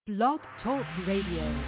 Blog Talk Radio.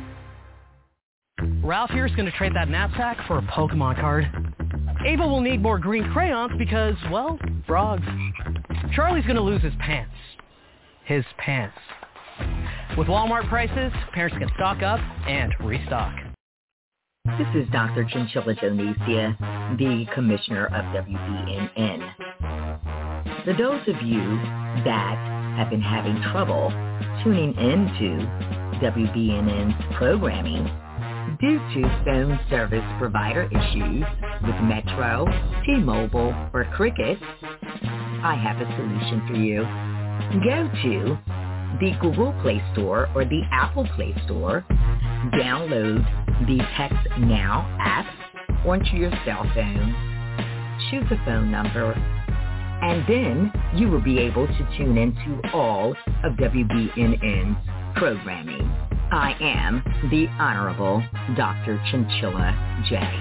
Ralph here is going to trade that knapsack for a Pokemon card. Ava will need more green crayons because, well, frogs. Charlie's going to lose his pants. His pants. With Walmart prices, parents can stock up and restock. This is Dr. Chinchilla Donesia, the Commissioner of WBNN. For those of you that have been having trouble tuning into WBNN's programming due to phone service provider issues with Metro, T-Mobile, or Cricket, I have a solution for you. Go to the Google Play Store or the Apple Play Store, download the Text Now app onto your cell phone, choose a phone number, and then you will be able to tune into all of WBNN's programming. I am the Honorable Dr. Chinchilla J.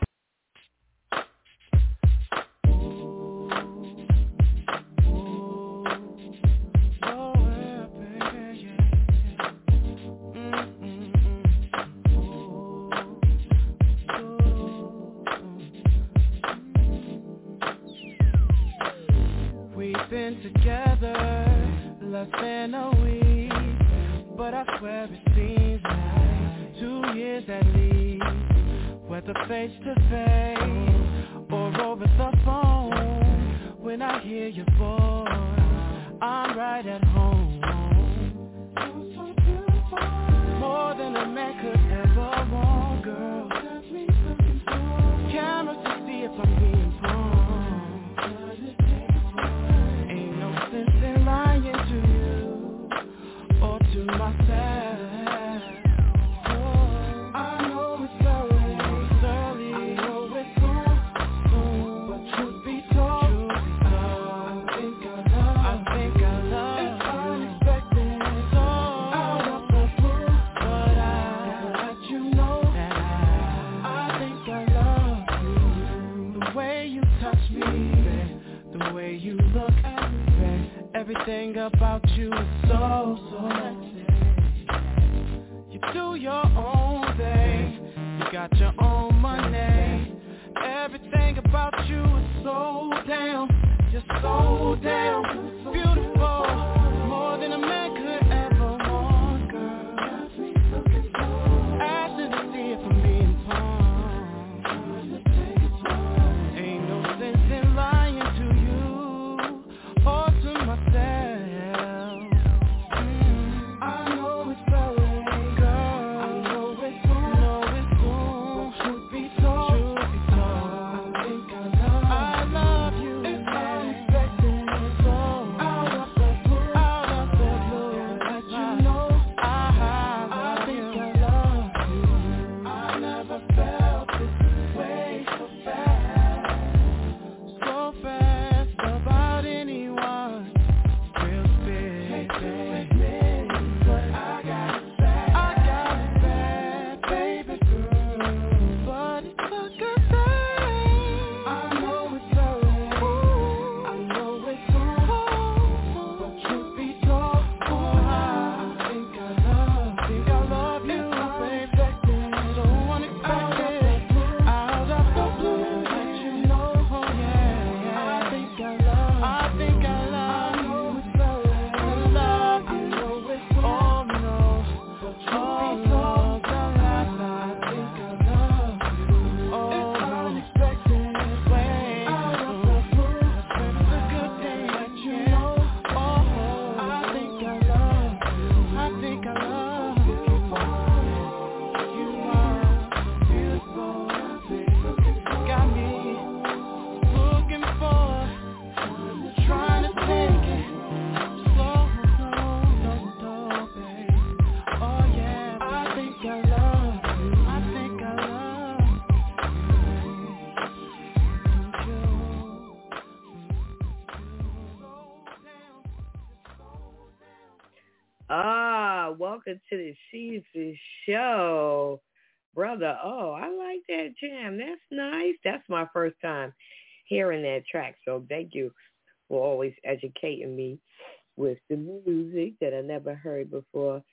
Welcome to the Sheezy Show, brother. Oh, I like that jam. That's nice. That's my first time hearing that track. So thank you for always educating me with the music that I never heard before.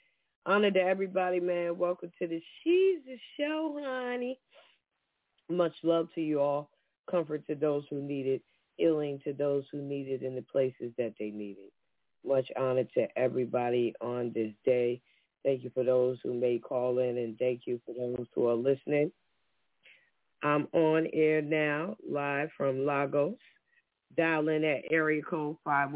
Honor to everybody, man. Welcome to the She's the Show, honey. Much love to you all. Comfort to those who need it. Healing to those who need it in the places that they need it. Much honor to everybody on this day. Thank you for those who may call in, and thank you for those who are listening. I'm on air now, live from Lagos. Dial in at area code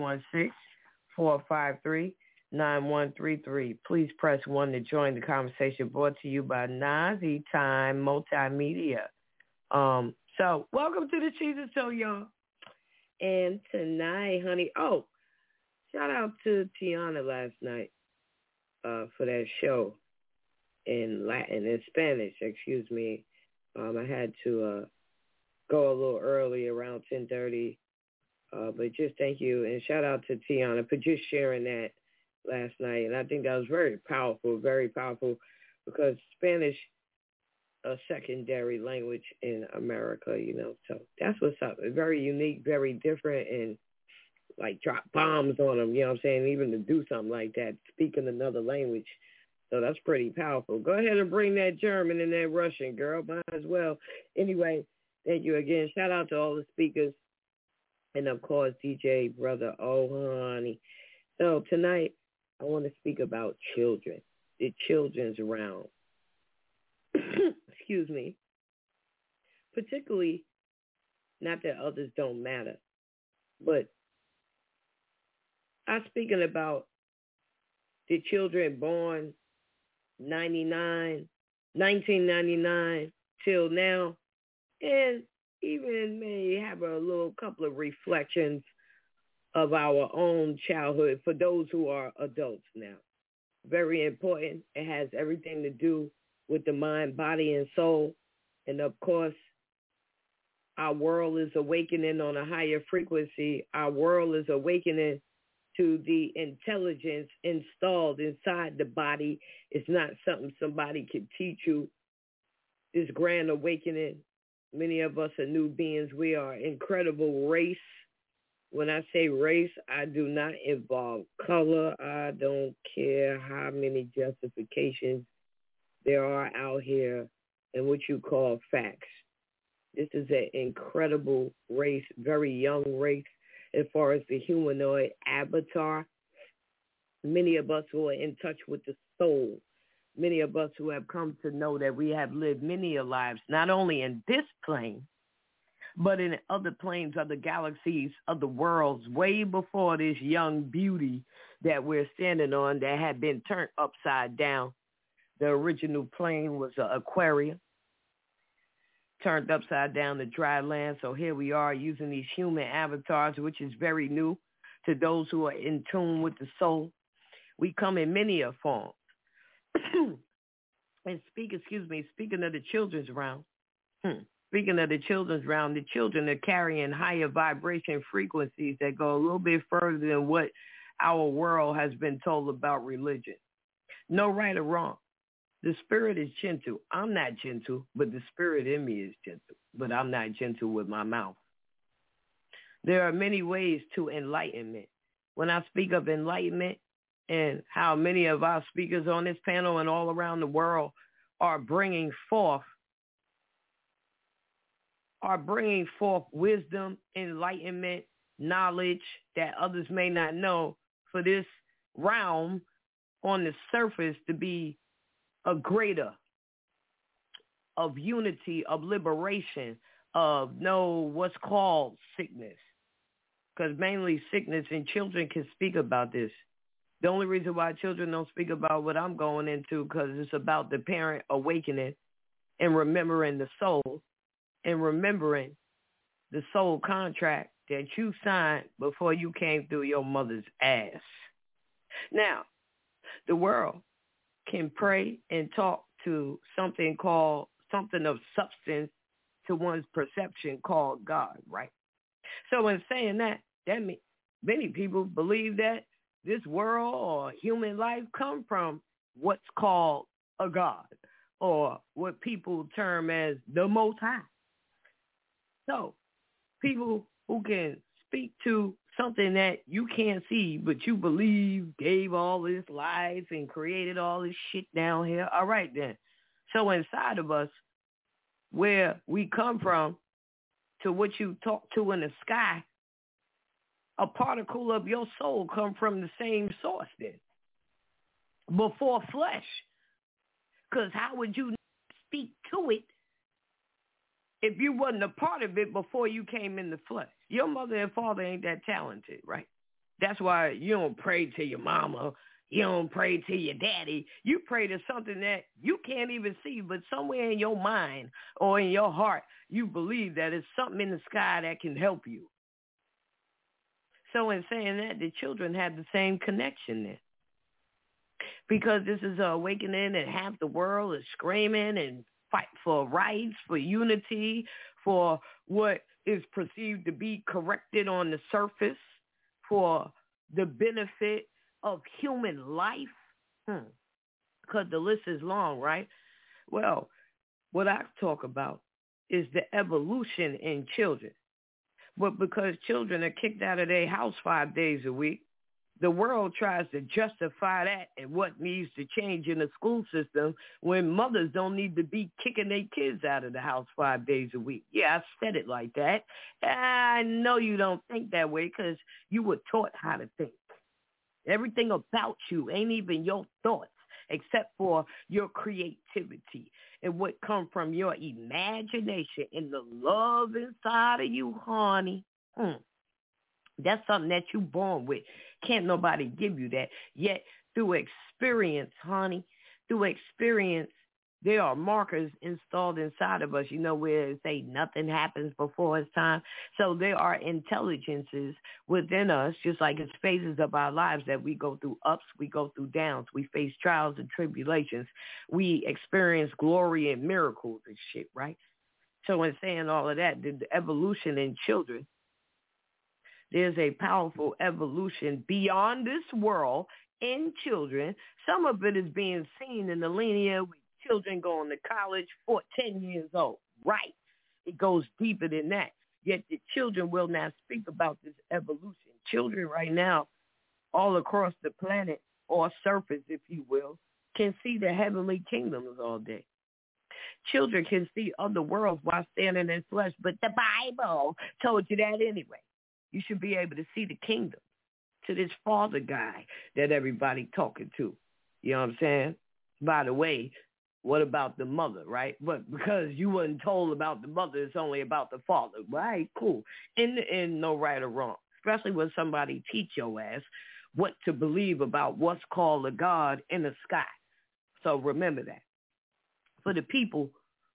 516-453-9133. Please press 1 to join the conversation, brought to you by Nazi Time Multimedia. So welcome to the Cheezer Show, y'all. And tonight, honey, shout out to Tiana last night for that show in Spanish, excuse me. I had to go a little early, around 10:30. But just thank you, and shout out to Tiana for just sharing that last night. And I think that was very powerful, because Spanish a secondary language in America, So that's what's up. It's very unique, very different, and like drop bombs on them, even to do something like that, speaking another language. So that's pretty powerful. Go ahead and bring that German and that Russian, girl. Might as well. Anyway, thank you again. Shout out to all the speakers. And, of course, DJ Brother Honey. So tonight I want to speak about children, the children's realm. Excuse me. Particularly, not that others don't matter, but I'm speaking about the children born 1999 till now, and even may have a little couple of reflections of our own childhood for those who are adults now. Very important. It has everything to do with the mind, body, and soul. And, of course, our world is awakening on a higher frequency. Our world is awakening to the intelligence installed inside the body. It's not something somebody can teach you. This grand awakening, many of us are new beings. We are incredible race. When I say race, I do not involve color. I don't care how many justifications there are out here and what you call facts. This is an incredible race, very young race as far as the humanoid avatar. Many of us who are in touch with the soul, many of us who have come to know that we have lived many lives, not only in this plane, but in other planes, other galaxies, other worlds, way before this young beauty that we're standing on that had been turned upside down. The original plane was an aquarium, turned upside down to dry land. So here we are using these human avatars, which is very new to those who are in tune with the soul. We come in many forms. And speaking of the children's realm, the children are carrying higher vibration frequencies that go a little bit further than what our world has been told about religion. No right or wrong. The spirit is gentle. I'm not gentle, but the spirit in me is gentle. But I'm not gentle with my mouth. There are many ways to enlightenment. When I speak of enlightenment and how many of our speakers on this panel and all around the world are bringing forth wisdom, enlightenment, knowledge that others may not know, for this realm on the surface to be a greater of unity, of liberation, of what's called sickness. Because mainly sickness, and children can speak about this. The only reason why children don't speak about what I'm going into, because it's about the parent awakening and remembering the soul and remembering the soul contract that you signed before you came through your mother's ass. Now, the world can pray and talk to something of substance to one's perception called God, right? So in saying that means many people believe that this world or human life come from what's called a God, or what people term as the Most High. So people who can speak to something that you can't see, but you believe gave all this life and created all this shit down here. All right, then. So inside of us, where we come from to what you talk to in the sky, a particle of your soul come from the same source then, before flesh. Because how would you speak to it if you wasn't a part of it before you came in the flesh? Your mother and father ain't that talented, right? That's why you don't pray to your mama. You don't pray to your daddy. You pray to something that you can't even see, but somewhere in your mind or in your heart, you believe that it's something in the sky that can help you. So in saying that, the children have the same connection there. Because this is an awakening and half the world is screaming and fight for rights, for unity, for what is perceived to be corrected on the surface, for the benefit of human life. Because the list is long, right? Well, what I talk about is the evolution in children. But because children are kicked out of their house 5 days a week, the world tries to justify that and what needs to change in the school system when mothers don't need to be kicking their kids out of the house 5 days a week. Yeah, I said it like that. I know you don't think that way because you were taught how to think. Everything about you ain't even your thoughts except for your creativity and what come from your imagination and the love inside of you, honey. That's something that you born with. Can't nobody give you that. Yet through experience, honey, through experience, there are markers installed inside of us, you know, where it say nothing happens before it's time. So there are intelligences within us, just like it's phases of our lives that we go through ups, we go through downs, we face trials and tribulations. We experience glory and miracles and shit, right? So in saying all of that, the evolution in children, there's a powerful evolution beyond this world in children. Some of it is being seen in the linear with children going to college for 10 years old. Right. It goes deeper than that. Yet the children will not speak about this evolution. Children right now, all across the planet or surface, if you will, can see the heavenly kingdoms all day. Children can see other worlds while standing in flesh, but the Bible told you that anyway. You should be able to see the kingdom to this father guy that everybody talking to. You know what I'm saying? By the way, what about the mother, right? But because you wasn't told about the mother, it's only about the father. Right, cool. And no right or wrong, especially when somebody teach your ass what to believe about what's called a God in the sky. So remember that. For the people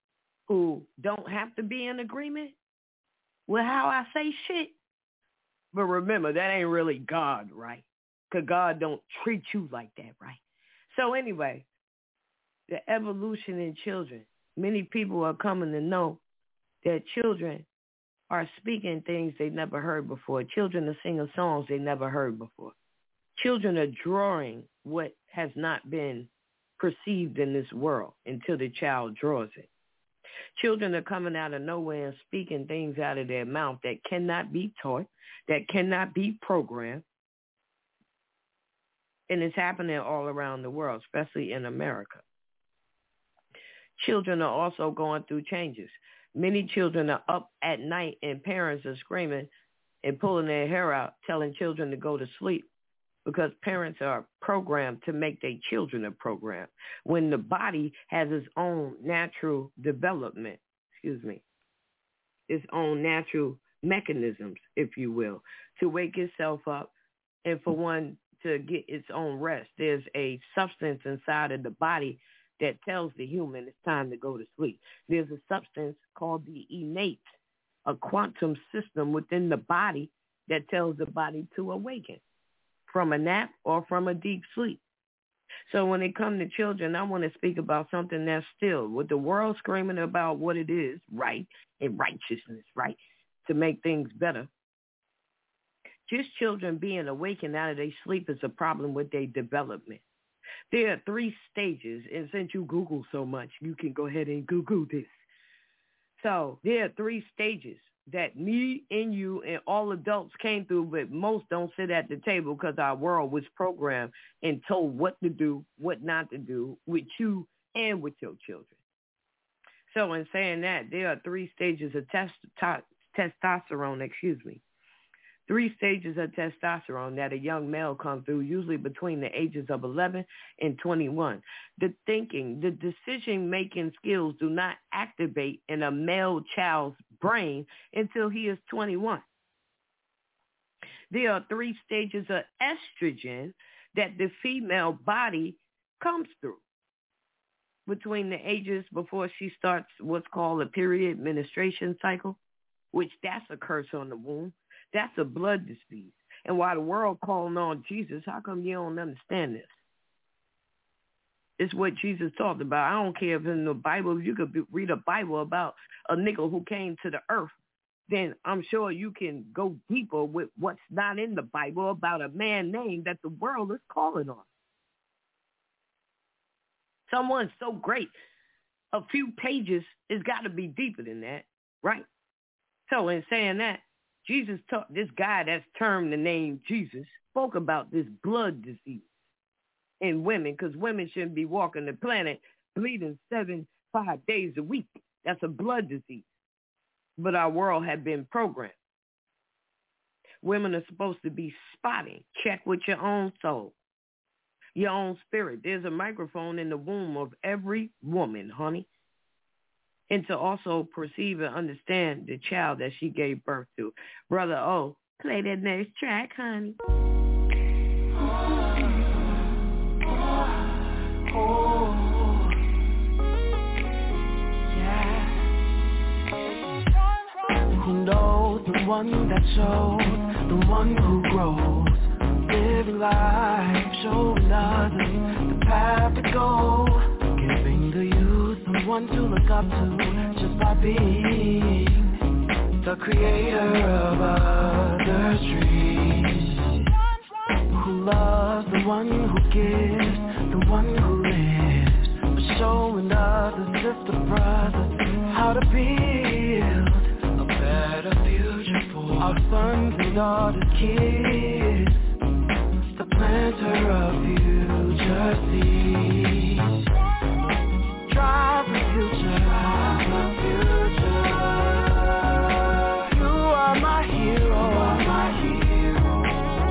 who don't have to be in agreement with how I say shit, but remember, that ain't really God, right? Because God don't treat you like that, right? So anyway, the evolution in children. Many people are coming to know that children are speaking things they never heard before. Children are singing songs they never heard before. Children are drawing what has not been perceived in this world until the child draws it. Children are coming out of nowhere and speaking things out of their mouth that cannot be taught, that cannot be programmed. And it's happening all around the world, especially in America. Children are also going through changes. Many children are up at night and parents are screaming and pulling their hair out, telling children to go to sleep because parents are programmed to make their children a program when the body has its own natural development, its own natural mechanisms, if you will, to wake itself up and for one to get its own rest. There's a substance inside of the body that tells the human it's time to go to sleep. There's a substance called the innate, a quantum system within the body that tells the body to awaken from a nap or from a deep sleep. So when it comes to children, I want to speak about something that's still, with the world screaming about what it is, right, and righteousness, right, to make things better. Just children being awakened out of their sleep is a problem with their development. There are 3 stages, and since you Google so much, you can go ahead and Google this. So there are 3 stages that me and you and all adults came through, but most don't sit at the table because our world was programmed and told what to do, what not to do with you and with your children. So in saying that, there are 3 stages of testosterone, 3 stages of testosterone that a young male comes through, usually between the ages of 11 and 21. The thinking, the decision-making skills do not activate in a male child's brain until he is 21. There are 3 stages of estrogen that the female body comes through between the ages before she starts what's called a period menstruation cycle, which that's a curse on the womb. That's a blood disease. And while the world calling on Jesus, how come you don't understand this? It's what Jesus talked about. I don't care if in the Bible, you could read a Bible about a nigga who came to the earth. Then I'm sure you can go deeper with what's not in the Bible about a man named that the world is calling on. Someone so great, a few pages has got to be deeper than that, right? So in saying that, Jesus taught this guy that's termed the name Jesus, spoke about this blood disease in women, because women shouldn't be walking the planet bleeding 5 days a week. That's a blood disease. But our world had been programmed. Women are supposed to be spotting. Check with your own soul, your own spirit. There's a microphone in the womb of every woman, honey. And to also perceive and understand the child that she gave birth to. Brother O, play that next track, honey. Who knows the one that shows, the one who grows, living life, showing others the path to go, giving the youth someone to look up to, just by being the creator of others' dreams. Who loves the one who gives, the one who lives, but showing others, sister, brothers, how to build a better future for our sons and daughters, kids, the planter of future seeds. Drive the future, drive the future. You are my hero, my hero.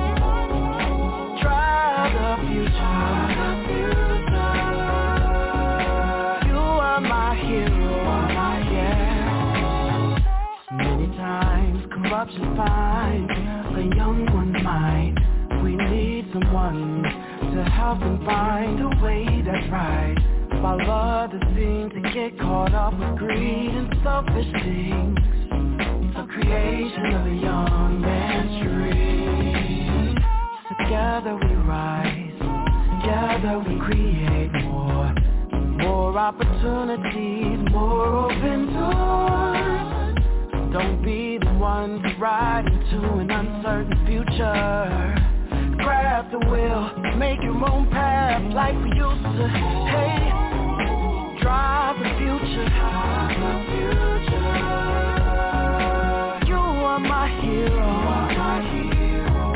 Drive the future, the future. You are my hero, yeah. Many times corruption finds a young one's mind. We need someone to help them find a way that's right, while others seem to get caught up with greed and selfish things. The creation of a young man's dream. Together we rise, together we create more opportunities, more open doors. Don't be the one to ride into an uncertain future. Grab the wheel, make your own path like we used to. Hey, drive the future, drive the future. You are my hero, my hero.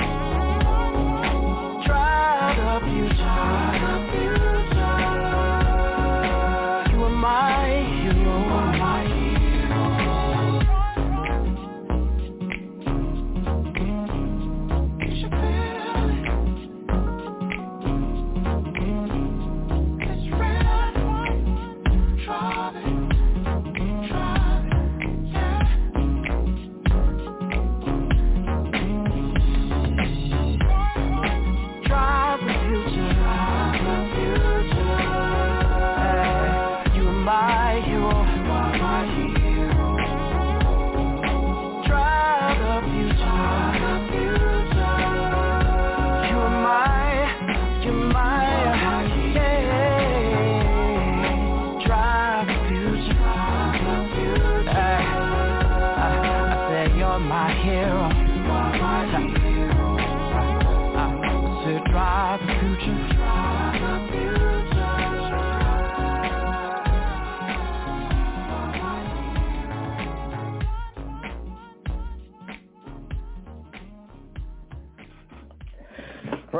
Drive the future, the future. You are my hero, my hero. It's real.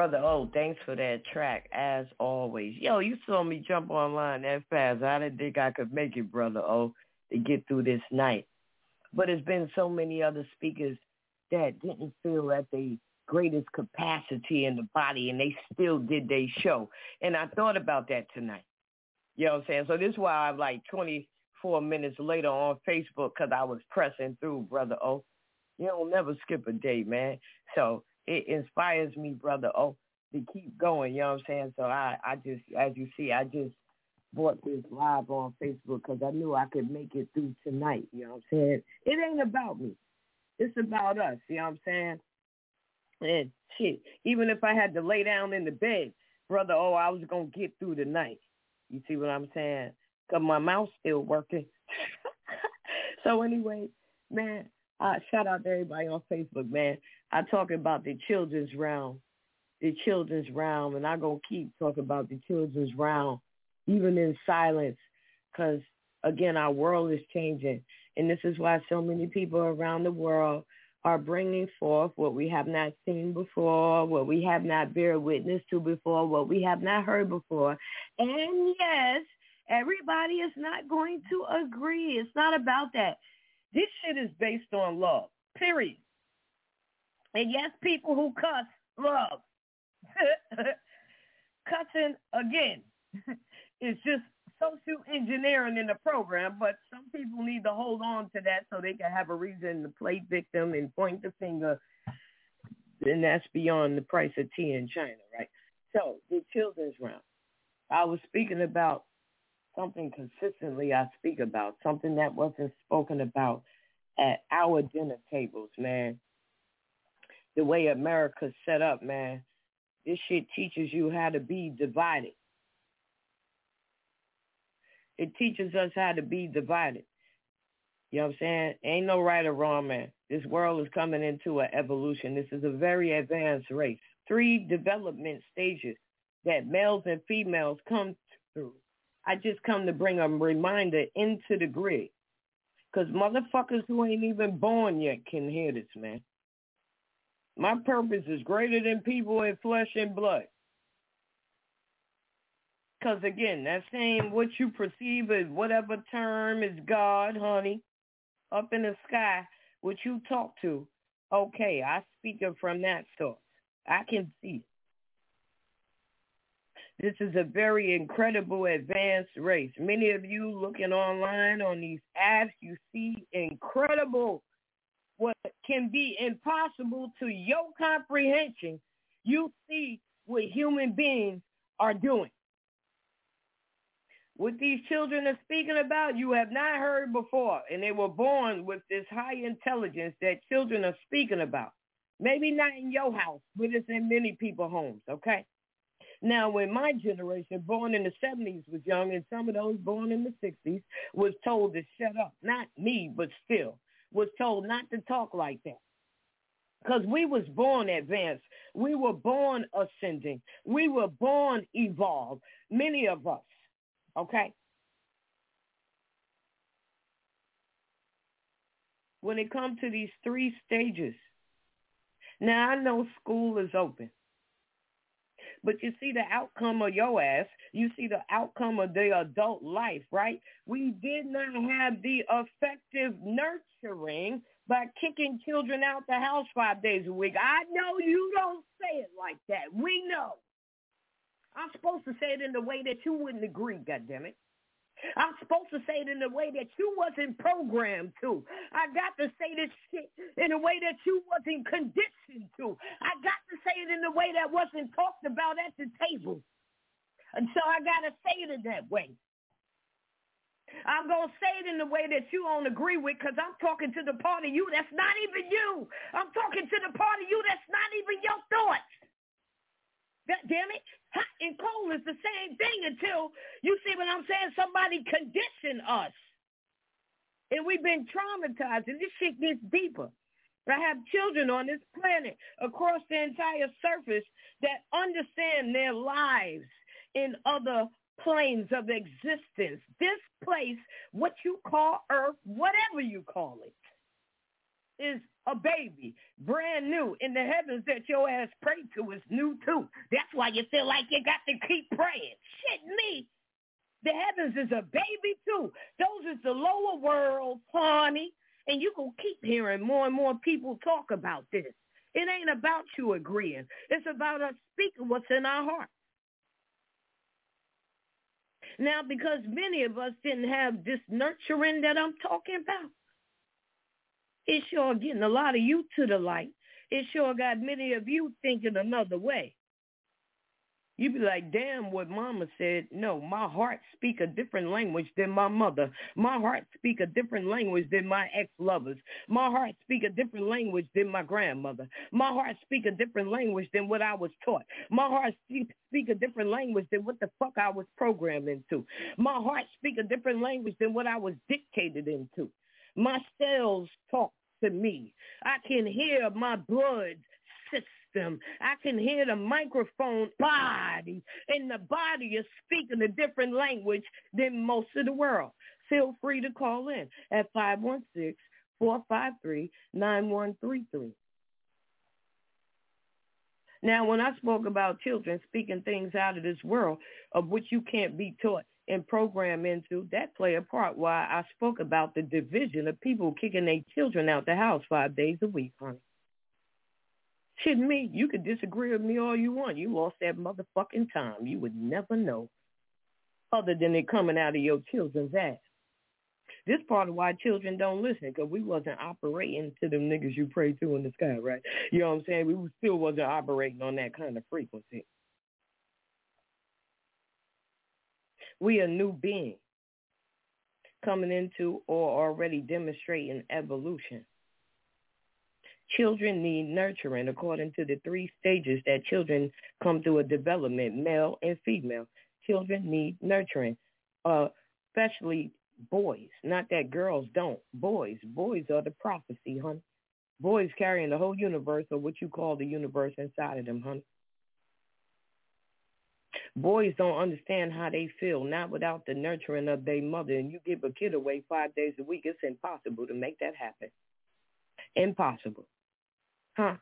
Brother O, thanks for that track, as always. Yo, you saw me jump online that fast. I didn't think I could make it, Brother O, to get through this night. But there's been so many other speakers that didn't feel at the greatest capacity in the body, and they still did their show. And I thought about that tonight. You know what I'm saying? So this is why I'm like 24 minutes later on Facebook, because I was pressing through, Brother O. You don't never skip a day, man. So it inspires me, Brother O, to keep going. You know what I'm saying? So I just, as you see, I just bought this live on Facebook because I knew I could make it through tonight. You know what I'm saying? It ain't about me. It's about us. You know what I'm saying? And shit, even if I had to lay down in the bed, Brother O, I was going to get through the night. You see what I'm saying? Because my mouth's still working. So anyway, man, shout out to everybody on Facebook, man. I talk about the children's realm, and I'm going to keep talking about the children's realm, even in silence, because, again, our world is changing. And this is why so many people around the world are bringing forth what we have not seen before, what we have not bear witness to before, what we have not heard before. And yes, everybody is not going to agree. It's not about that. This shit is based on love, period. And yes, people who cuss, love. Cussing, again, is just social engineering in the program, but some people need to hold on to that so they can have a reason to play victim and point the finger, and that's beyond the price of tea in China, right? So the children's realm. I was speaking about something consistently I speak about, something that wasn't spoken about at our dinner tables, man. The way America's set up, man, this shit teaches you how to be divided. It teaches us how to be divided. You know what I'm saying? Ain't no right or wrong, man. This world is coming into an evolution. This is a very advanced race. 3 development stages that males and females come through. I just come to bring a reminder into the grid. Because motherfuckers who ain't even born yet can hear this, man. My purpose is greater than people in flesh and blood. Because, again, that same what you perceive as whatever term is God, honey, up in the sky, what you talk to, okay, I speak it from that source. I can see it. This is a very incredible advanced race. Many of you looking online on these apps, you see incredible, what can be impossible to your comprehension. You see what human beings are doing. What these children are speaking about, you have not heard before, and they were born with this high intelligence that children are speaking about. Maybe not in your house, but it's in many people's homes, okay? Now, when my generation, born in the 70s, was young, and some of those born in the 60s, was told to shut up. Not me, but still, was told not to talk like that. Because we was born advanced. We were born ascending. We were born evolved, many of us. Okay? When it comes to these 3 stages, now I know school is open, but you see the outcome of your ass, you see the outcome of the adult life, right? We did not have the effective nurturing by kicking children out the house 5 days a week. I know you don't say it like that. We know. I'm supposed to say it in the way that you wouldn't agree, goddammit. I'm supposed to say it in the way that you wasn't programmed to. I got to say this shit in a way that you wasn't conditioned to. I got to say it in the way that wasn't talked about at the table. And so I got to say it in that way. I'm going to say it in the way that you don't agree with because I'm talking to the part of you that's not even you. I'm talking to the part of you that's not even your thoughts. God damn it. Hot and cold is the same thing until, you see what I'm saying, somebody conditioned us. And we've been traumatized, and this shit gets deeper. I have children on this planet across the entire surface that understand their lives in other planes of existence. This place, what you call Earth, whatever you call it. is a baby, brand new, and the heavens that your ass pray to is new too. That's why you feel like you got to keep praying. Shit me. The heavens is a baby too. Those is the lower world, honey. And you gonna keep hearing more and more people talk about this. It ain't about you agreeing. It's about us speaking what's in our heart. Now, because many of us didn't have this nurturing that I'm talking about, it sure getting a lot of you to the light. It sure got many of you thinking another way. You be like, damn, what mama said. No, my heart speak a different language than my mother. My heart speak a different language than my ex-lovers. My heart speak a different language than my grandmother. My heart speak a different language than what I was taught. My heart speak a different language than what the fuck I was programmed into. My heart speak a different language than what I was dictated into. My cells talk to me. I can hear my blood system. I can hear the microphone body, and the body is speaking a different language than most of the world. Feel free to call in at 516-453-9133. Now, when I spoke about children speaking things out of this world of which you can't be taught and programmed into, that play a part why I spoke about the division of people kicking their children out the house 5 days a week, honey. Shit me, you could disagree with me all you want. You lost that motherfucking time. You would never know other than it coming out of your children's ass. This part of why children don't listen, because we wasn't operating to them niggas you pray to in the sky, right? You know what I'm saying? We still wasn't operating on that kind of frequency. We a new being coming into or already demonstrating evolution. Children need nurturing according to the 3 stages that children come through a development, male and female. Children need nurturing, especially boys. Not that girls don't. Boys are the prophecy, honey. Boys carrying the whole universe, or what you call the universe, inside of them, honey. Boys don't understand how they feel, not without the nurturing of their mother. And you give a kid away 5 days a week, it's impossible to make that happen. Impossible. Huh?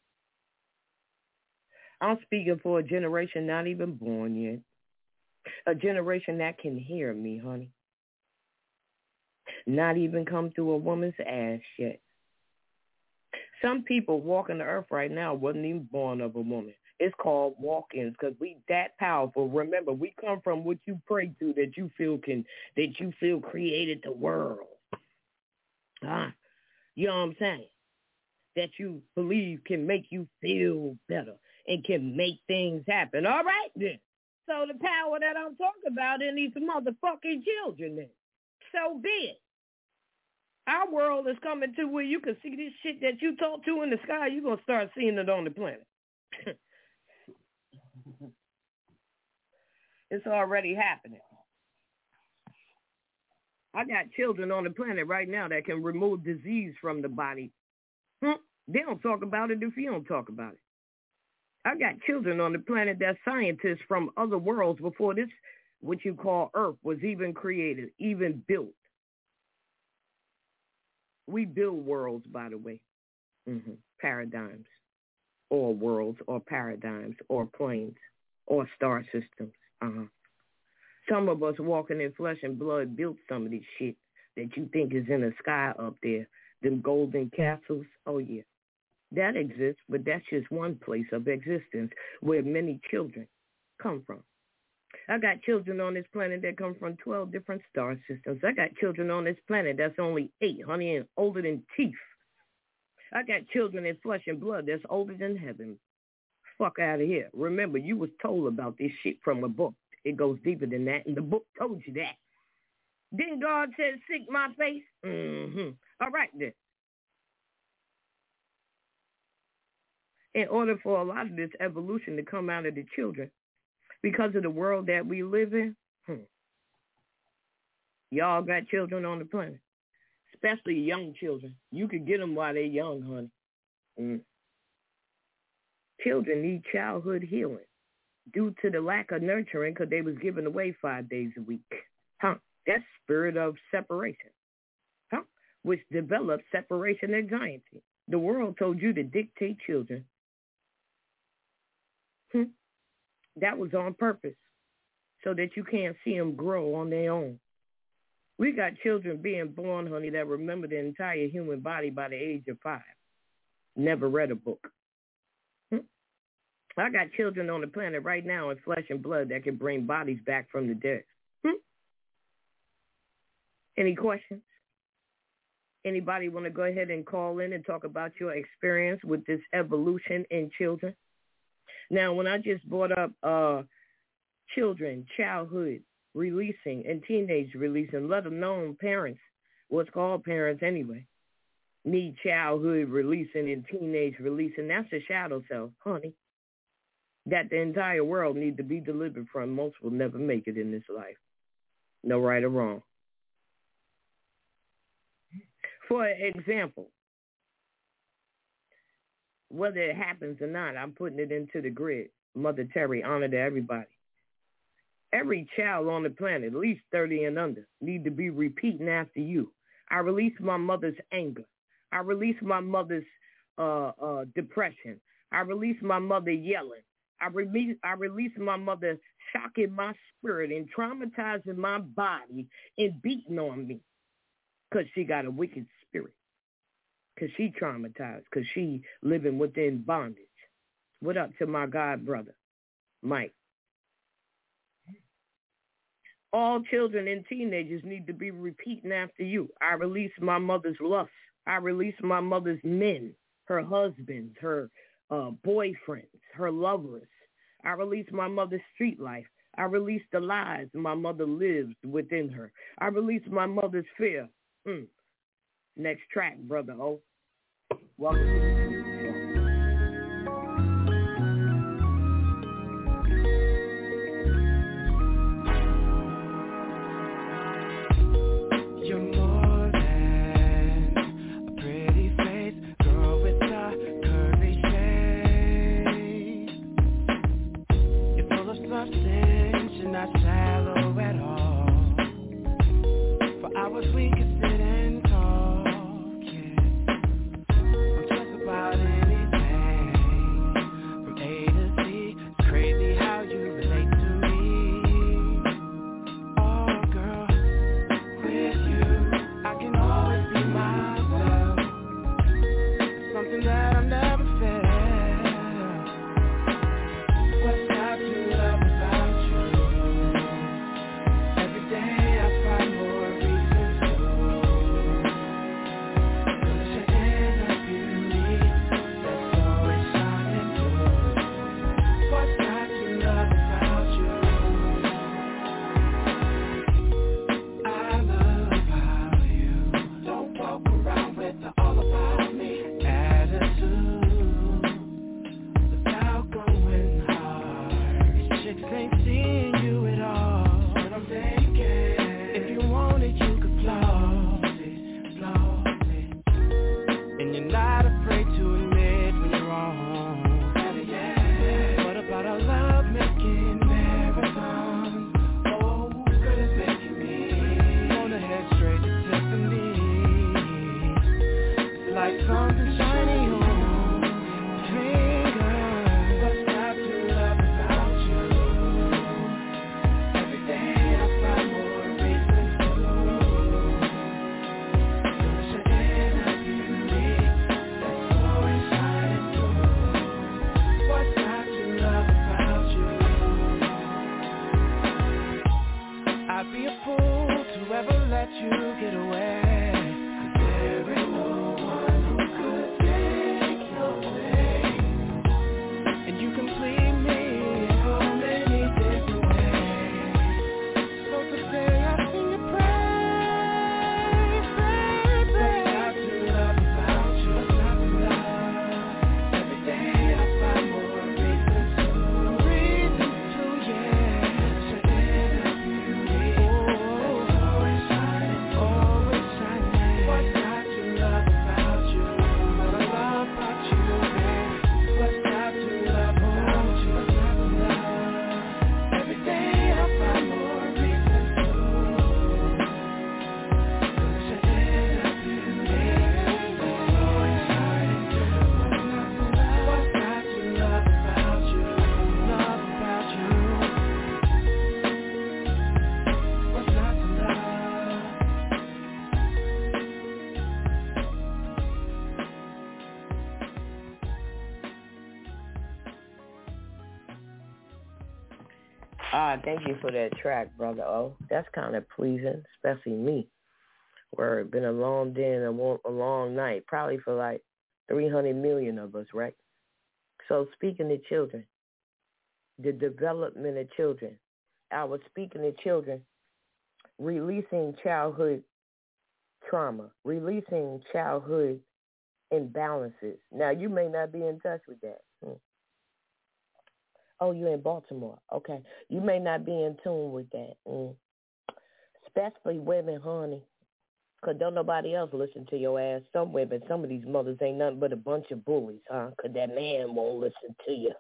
I'm speaking for a generation not even born yet. A generation that can hear me, honey. Not even come through a woman's ass yet. Some people walking the earth right now wasn't even born of a woman. It's called walk-ins because we that powerful. Remember, we come from what you pray to that you feel created the world. You know what I'm saying? That you believe can make you feel better and can make things happen. All right, then. So the power that I'm talking about in these motherfucking children, then. So be it. Our world is coming to where you can see this shit that you talk to in the sky. You're going to start seeing it on the planet. It's already happening. I got children on the planet right now that can remove disease from the body. They don't talk about it if you don't talk about it. I got children on the planet that's scientists from other worlds before this, what you call Earth, was even created, even built. We build worlds, by the way. Paradigms, or worlds, or paradigms, or planes, or star systems. Some of us walking in flesh and blood built some of this shit that you think is in the sky up there. Them golden castles, oh yeah. That exists, but that's just one place of existence where many children come from. I got children on this planet that come from 12 different star systems. I got children on this planet that's only 8, honey, and older than teeth. I got children in flesh and blood that's older than heaven. Fuck out of here. Remember, you was told about this shit from a book. It goes deeper than that, and the book told you that. Then God said, seek my face? All right, then. In order for a lot of this evolution to come out of the children, because of the world that we live in, y'all got children on the planet, especially young children. You could get them while they're young, honey. Children need childhood healing due to the lack of nurturing because they was given away 5 days a week. That's spirit of separation. which develops separation anxiety. The world told you to dictate children. That was on purpose, so that you can't see them grow on their own. We got children being born, honey, that remember the entire human body by the age of 5. Never read a book. I got children on the planet right now in flesh and blood that can bring bodies back from the dead. Any questions? Anybody want to go ahead and call in and talk about your experience with this evolution in children? Now, when I just brought up children, childhood releasing, and teenage releasing, let alone parents, what's called parents anyway, need childhood releasing and teenage releasing. That's a shadow self, honey, that the entire world need to be delivered from. Most will never make it in this life. No right or wrong. For example, whether it happens or not, I'm putting it into the grid. Mother Terry, honor to everybody. Every child on the planet, at least 30 and under, need to be repeating after you. I release my mother's anger. I release my mother's depression. I release my mother yelling. I release my mother shocking my spirit and traumatizing my body and beating on me because she got a wicked spirit, because she traumatized, because she living within bondage. What up to my God brother, Mike? All children and teenagers need to be repeating after you. I release my mother's lust. I release my mother's men, her husbands, her boyfriends, her lovers. I release my mother's street life. I release the lies my mother lives within her. I release my mother's fear. Next track, brother O. Welcome to the show. Not shallow at all. For hours we could sit and talk, yeah. I'm just about anything from A to Z. It's crazy how you relate to me. Oh girl, with you I can always be myself. It's something that I've never felt. What's not to love about you? What's not to love about Thank you for that track, Brother O. That's kind of pleasing, especially me. Where it's been a long day and a long night, probably for like 300 million of us, right? So speaking to children, the development of children, I was speaking to children, releasing childhood trauma, releasing childhood imbalances. Now, you may not be in touch with that. Oh, you're in Baltimore. Okay. You may not be in tune with that. Especially women, honey. Because don't nobody else listen to your ass. Some women, some of these mothers ain't nothing but a bunch of bullies, huh? Because that man won't listen to you.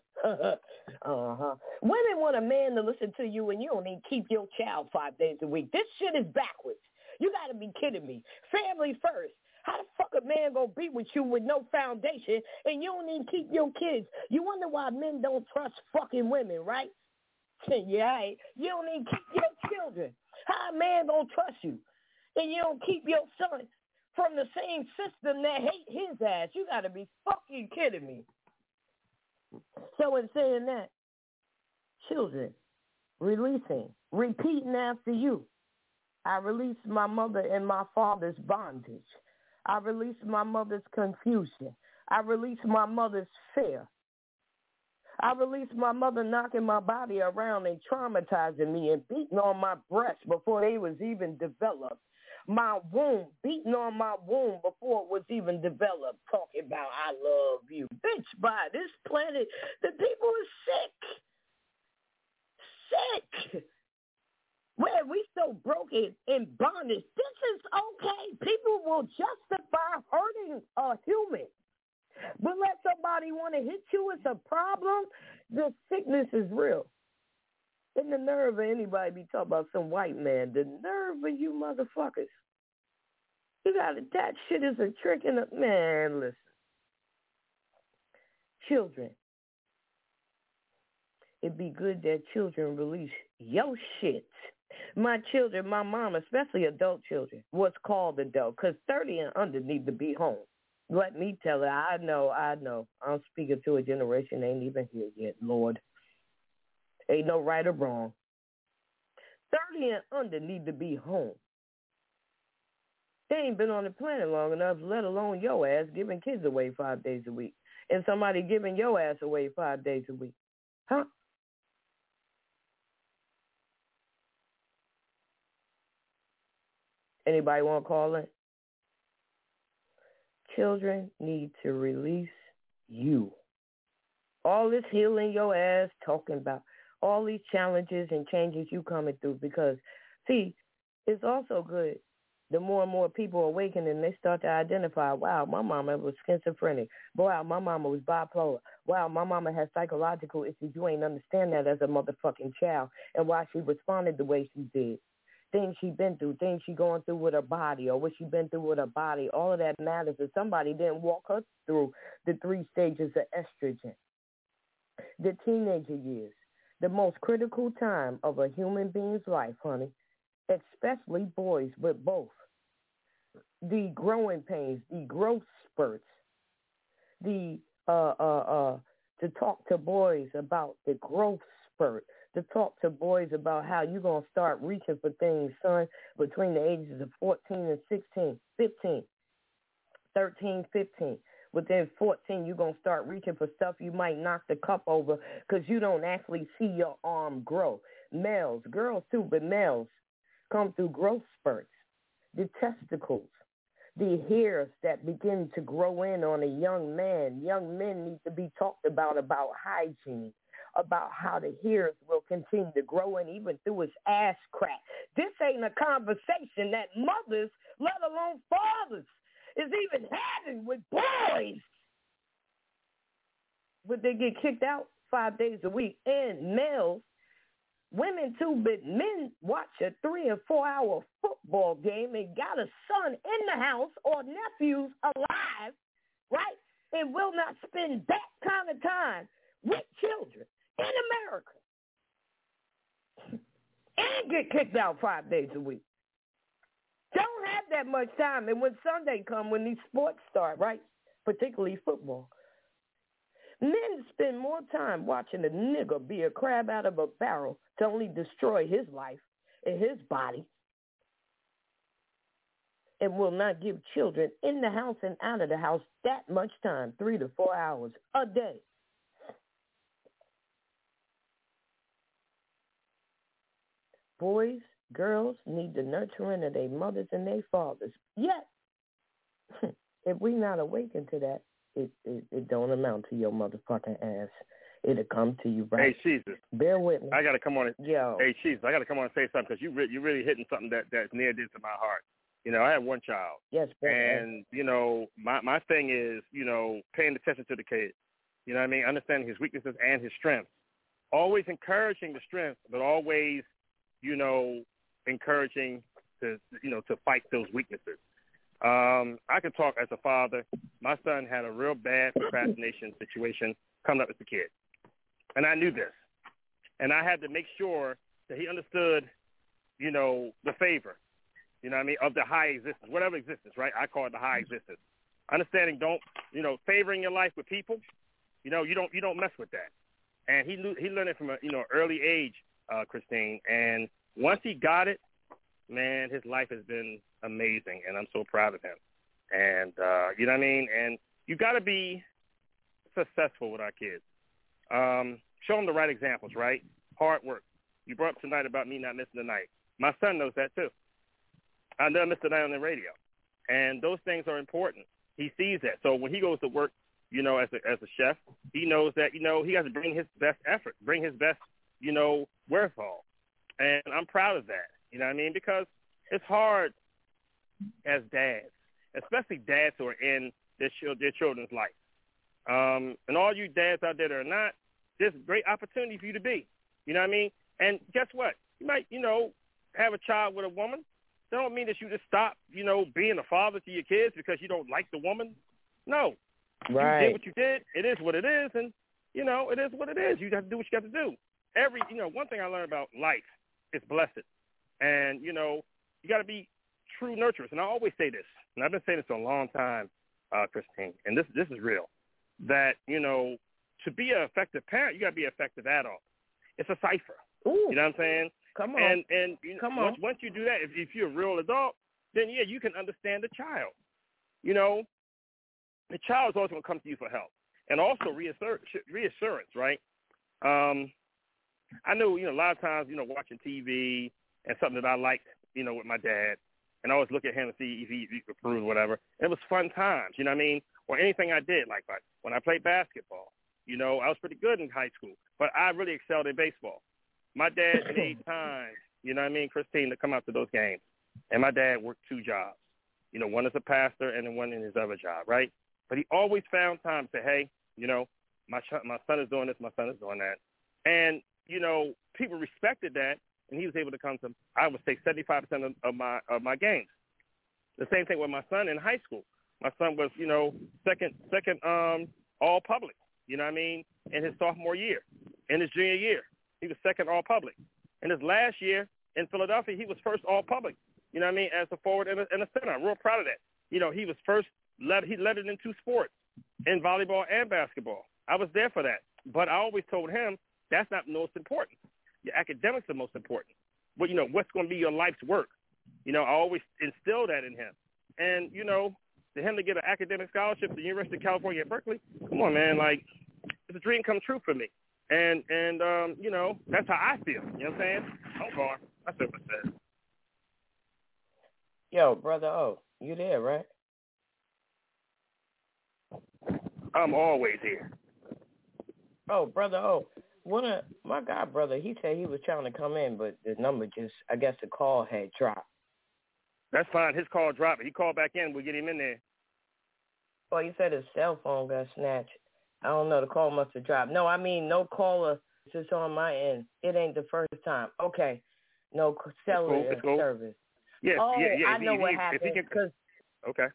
Women want a man to listen to you and you don't even keep your child 5 days a week. This shit is backwards. You got to be kidding me. Family first. How the fuck a man gonna be with you with no foundation and you don't even keep your kids? You wonder why men don't trust fucking women, right? Yeah, you don't even keep your children. How a man gonna trust you and you don't keep your son from the same system that hate his ass? You gotta be fucking kidding me. So in saying that, children, releasing, repeating after you. I released my mother and my father's bondage. I released my mother's confusion. I released my mother's fear. I released my mother knocking my body around and traumatizing me and beating on my breasts before they was even developed. My womb, beating on my womb before it was even developed, talking about I love you. Bitch, by this planet, the people are sick. Where we so broken in bondage, this is okay. People will justify hurting a human. But let somebody want to hit you, it's a problem. The sickness is real. And the nerve of anybody be talking about some white man, the nerve of you motherfuckers. You got it. That shit is a trick in the... Man, listen. Children. It'd be good that children release your shit. My children, my mom, especially adult children, what's called adult, because 30 and under need to be home. Let me tell you, I know. I'm speaking to a generation that ain't even here yet, Lord. Ain't no right or wrong. 30 and under need to be home. They ain't been on the planet long enough, let alone your ass giving kids away 5 days a week. And somebody giving your ass away 5 days a week. Huh? Anybody want to call in? Children need to release you. All this healing your ass talking about, all these challenges and changes you coming through, because, see, it's also good. The more and more people awaken and they start to identify, wow, my mama was schizophrenic. Wow, my mama was bipolar. Wow, my mama has psychological issues. You ain't understand that as a motherfucking child and why she responded the way she did. Things she been through, things she going through with her body or what she been through with her body, all of that matters. If somebody didn't walk her through the 3 stages of estrogen, the teenager years, the most critical time of a human being's life, honey, especially boys, but both. The growing pains, the growth spurts, the to talk to boys about the growth spurt, to talk to boys about how you're going to start reaching for things, son, between the ages of 14 and 16, 15, 13, 15. Within 14, you're going to start reaching for stuff you might knock the cup over because you don't actually see your arm grow. Males, girls too, but males come through growth spurts. The testicles, the hairs that begin to grow in on a young man. Young men need to be talked about hygiene, about how the hairs will continue to grow in even through his ass crack. This ain't a conversation that mothers, let alone fathers, is even having with boys. But they get kicked out 5 days a week. And males, women too, but men watch a 3 or 4 hour football game and got a son in the house or nephews alive, right? And will not spend that kind of time with children in America and get kicked out 5 days a week. Don't have that much time. And when Sunday come, when these sports start, right, particularly football, Men spend more time watching a nigger be a crab out of a barrel to only destroy his life and his body, and will not give children in the house and out of the house that much time, 3 to 4 hours a day. Boys, girls need the nurturing of their mothers and their fathers. Yet, if we not awakened to that, it don't amount to your motherfucking ass. It'll come to you, right? Hey, Jesus. Bear with me. I got to come on. Yo. Hey, Jesus, I got to come on and say something because you're really hitting something that's near dear to my heart. You know, I have one child. Yes, and, you know, my thing is, you know, paying attention to the kid. You know what I mean? Understanding his weaknesses and his strengths. Always encouraging the strength, but always, you know, encouraging to fight those weaknesses. I can talk as a father. My son had a real bad procrastination situation coming up as a kid. And I knew this. And I had to make sure that he understood, you know, the favor, you know what I mean, of the high existence, whatever existence, right? I call it the high existence. Understanding favoring your life with people, you know, you don't mess with that. And he learned it from a, early age, Christine. And once he got it, man, his life has been amazing, and I'm so proud of him. And, you know what I mean? And you got to be successful with our kids. Show them the right examples, right? Hard work. You brought up tonight about me not missing the night. My son knows that, too. I never missed the night on the radio. And those things are important. He sees that. So when he goes to work, you know, as a chef, he knows that, you know, he has to bring his best effort, bring his best, you know, wherewithal. And I'm proud of that. You know what I mean? Because it's hard as dads, especially dads who are in their children's life. And all you dads out there that are not, there's a great opportunity for you to be. You know what I mean? And guess what? You might, you know, have a child with a woman. That don't mean that you just stop, you know, being a father to your kids because you don't like the woman. No. Right. You did what you did. It is what it is. And, you know, it is what it is. You have to do what you got to do. One thing I learned about life is blessed. And, you know, you got to be true nurturers. And I always say this, and I've been saying this for a long time, Christine, and this is real, that, you know, to be an effective parent, you got to be an effective adult. It's a cipher. Ooh. You know what I'm saying? Come on. And you know, once you do that, if you're a real adult, then, yeah, you can understand the child. You know, the child is always going to come to you for help. And also reassurance, right? I know, you know, a lot of times, you know, watching TV and something that I liked, you know, with my dad, and I always look at him and see if he approved or whatever. It was fun times, you know what I mean? Or anything I did, like when I played basketball. You know, I was pretty good in high school, but I really excelled in baseball. My dad made time, you know what I mean, Christine, to come out to those games. And my dad worked 2 jobs. You know, one as a pastor and then one in his other job, right? But he always found time to say, hey, you know, my son is doing this, my son is doing that. And, you know, people respected that, and he was able to come to, I would say, 75% of my games. The same thing with my son in high school. My son was, you know, second all public, you know what I mean, in his sophomore year. In his junior year, he was second all public. In his last year in Philadelphia, he was first all public, you know what I mean, as a forward and a center. I'm real proud of that. You know, he was first, he led it in 2 sports, in volleyball and basketball. I was there for that. But I always told him that's not the most important. Your academics are most important. But, you know, what's going to be your life's work? You know, I always instill that in him. And, you know, for him to get an academic scholarship to the University of California at Berkeley, come on, man, like, it's a dream come true for me. And you know, that's how I feel. You know what I'm saying? Hold on. That's what I said. Yo, Brother O, you there, right? I'm always here. Oh, Brother O, my god brother, he said he was trying to come in, but the number just, I guess the call had dropped. That's fine. His call dropped. He called back in. We'll get him in there. Well, he said his cell phone got snatched. I don't know. The call must have dropped. No, I mean, no caller is on my end. It ain't the first time. Okay. No cellular service. Yes, oh, yeah. I know what happened. Okay.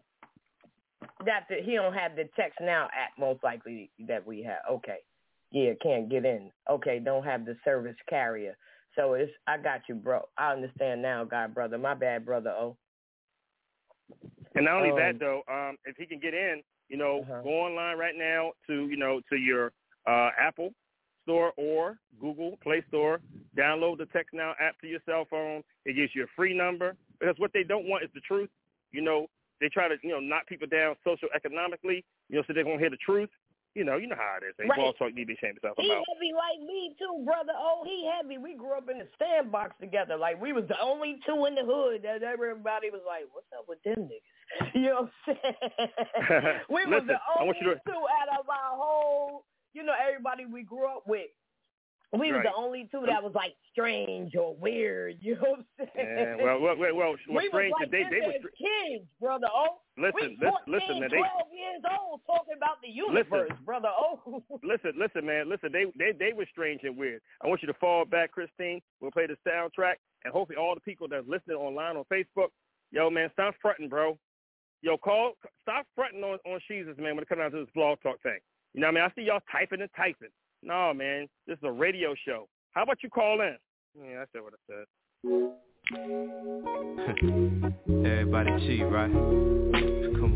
He don't have the text now app, most likely, that we have. Okay. Yeah, can't get in. Okay, don't have the service carrier. So I got you, bro. I understand now, God, brother. My bad, Brother O. And not only that, though, if he can get in, go online right now to your Apple Store or Google Play Store. Download the Text Now app to your cell phone. It gives you a free number because what they don't want is the truth. They try to knock people down socioeconomically, so they won't hear the truth. You know how it is. They all talk need to be ashamed of He about. heavy like me too, brother. Oh, he heavy. We grew up in the sandbox together. Like we was the only two in the hood that everybody was like, "What's up with them niggas?" You know what I'm saying? We was the only two out of our whole. Everybody we grew up with. We was the only two that was like strange or weird. You know what I'm saying? Yeah, well, we strange was like they were kids, brother. Oh, listen, we 14, man. 12 years old talking about the universe, brother. Oh, listen, man. They were strange and weird. I want you to fall back, Christine. We'll play the soundtrack, and hopefully all the people that's listening online on Facebook, yo, man, stop fronting, bro. Yo, stop fronting on Jesus, man, when it comes down to this blog talk thing. You know what I mean? I see y'all typing. No, man, this is a radio show. How about you call in? Yeah, I said what I said. Everybody cheat, right? Come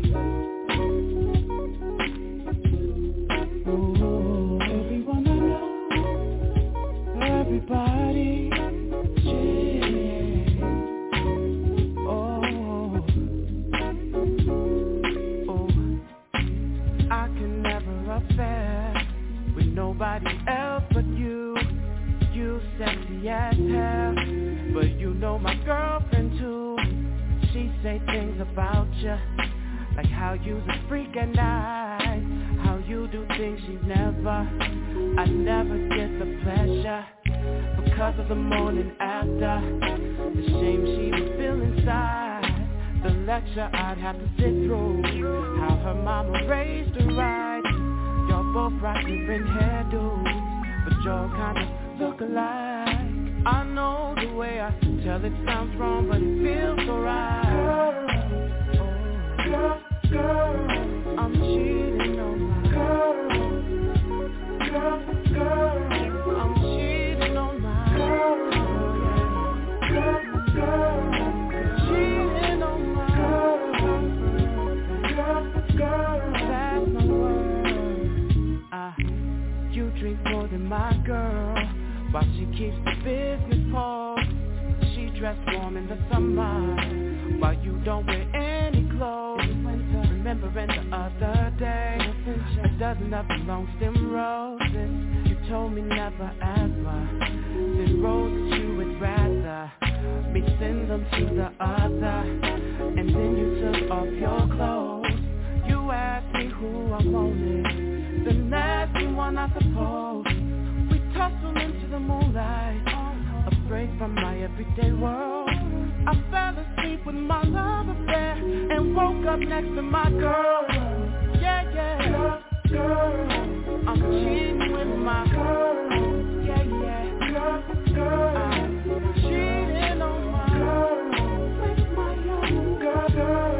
on. Ooh, everyone I know, everybody cheat. Oh, I can never affair nobody else but you. You sexy as hell, but you know my girlfriend too. She say things about you, like how you's a freak at night, how you do things she never. I never get the pleasure because of the morning after. The shame she would feel inside, the lecture I'd have to sit through, how her mama raised her right. Y'all both rock different hairdos, but y'all kinda look alike. I know the way I tell it sounds wrong, but it feels so right. Girl, I'm cheating on my girl. I'm cheating on my girl. Cheating on my girl. That's my word. You drink more than my girl, while she keeps the business paused. She dressed warm in the summer, while you don't wear any clothes. Remembering the other day, a dozen of the long stem roses. You told me never ever send roses you would rather me send them to the other. And then you took off your clothes. You asked me who I wanted, the nasty one I suppose. We tussled into the moonlight, a break from my everyday world. I fell asleep with my love affair and woke up next to my girl. Yeah. Girl, I'm cheating with my girl. Yeah. Girl, I'm cheating on my girl. With my young girl.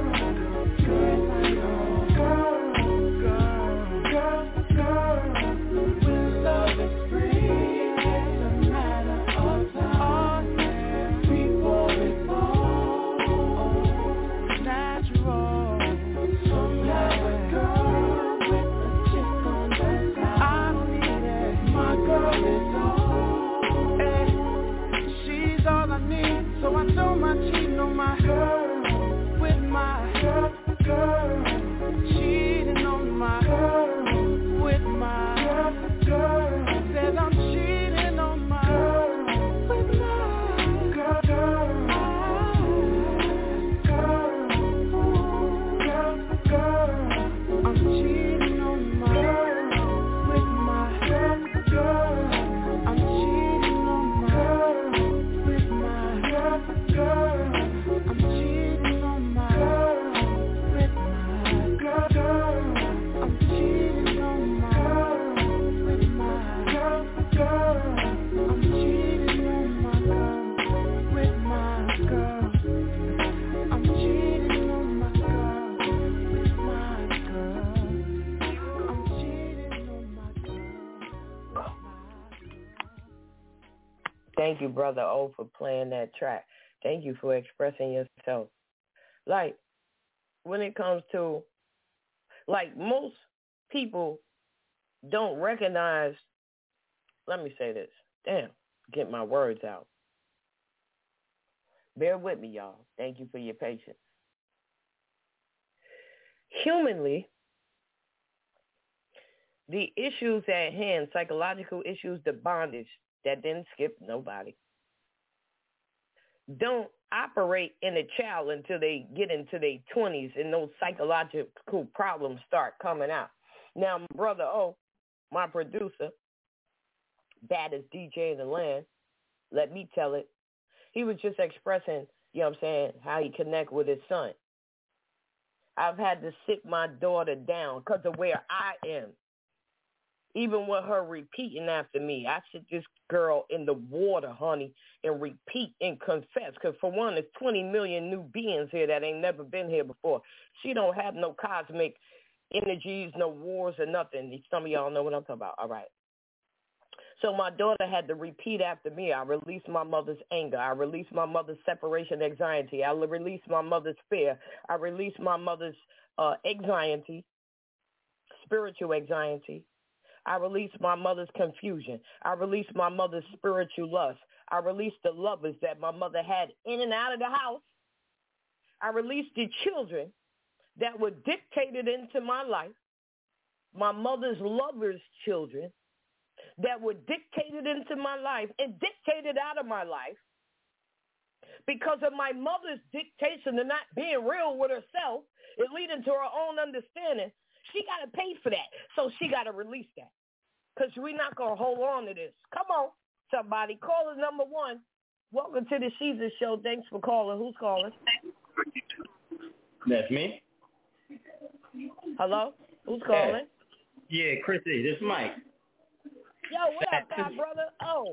So I don't mind cheating on my girl, with my girl, cheating on my girl, with my girl, said I'm cheating on my girl, with my girl, I'm cheating on my girl, with my girl, I'm cheating on my girl, with my girl, I'm cheating on my girl, with my girl, I'm cheating on my girl, with my girl, I'm cheating on my girl, with my girl, I'm cheating on my girl, with my girl, I'm cheating on my girl. Thank you, Brother O, for playing that track. Thank you for expressing yourself. Like, when it comes to, like, most people don't recognize, let me say this. Damn, get my words out. Bear with me, y'all. Thank you for your patience. Humanly, the issues at hand, psychological issues, the bondage that didn't skip nobody, don't operate in a child until they get into their 20s and those psychological problems start coming out. Now, my brother O, my producer, baddest DJ in the land, let me tell it, he was just expressing, you know what I'm saying, how he connect with his son. I've had to sit my daughter down because of where I am. Even with her repeating after me, I sit this girl in the water, honey, and repeat and confess. Because for one, there's 20 million new beings here that ain't never been here before. She don't have no cosmic energies, no wars or nothing. Some of y'all know what I'm talking about. All right. So my daughter had to repeat after me. I released my mother's anger. I released my mother's separation anxiety. I released my mother's fear. I released my mother's anxiety, spiritual anxiety. I released my mother's confusion. I released my mother's spiritual lust. I released the lovers that my mother had in and out of the house. I released the children that were dictated into my life, my mother's lovers' children that were dictated into my life and dictated out of my life because of my mother's dictation of not being real with herself and leading to her own understanding. She got to pay for that, so she got to release that. Because we're not going to hold on to this. Come on, somebody. Caller number 1. Welcome to the Caesar Show. Thanks for calling. Who's calling? That's me. Hello? Who's calling? Yeah, Chrissy. This is Mike. Yo, what up, God, brother? Oh.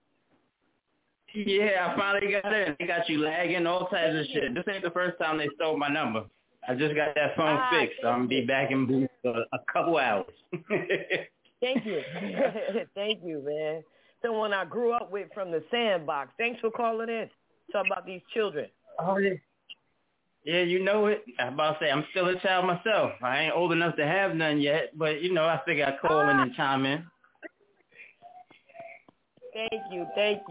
Yeah, I finally got in. They got you lagging, all types of shit. This ain't the first time they stole my number. I just got that phone fixed, so I'm going to be back in booth for a couple hours. Thank you. Thank you, man. Someone I grew up with from the sandbox. Thanks for calling in. Talk about these children. Oh, yeah. Yeah, you know it. I'm about to say, I'm still a child myself. I ain't old enough to have none yet, but, you know, I figure I'd call in and chime in. Thank you.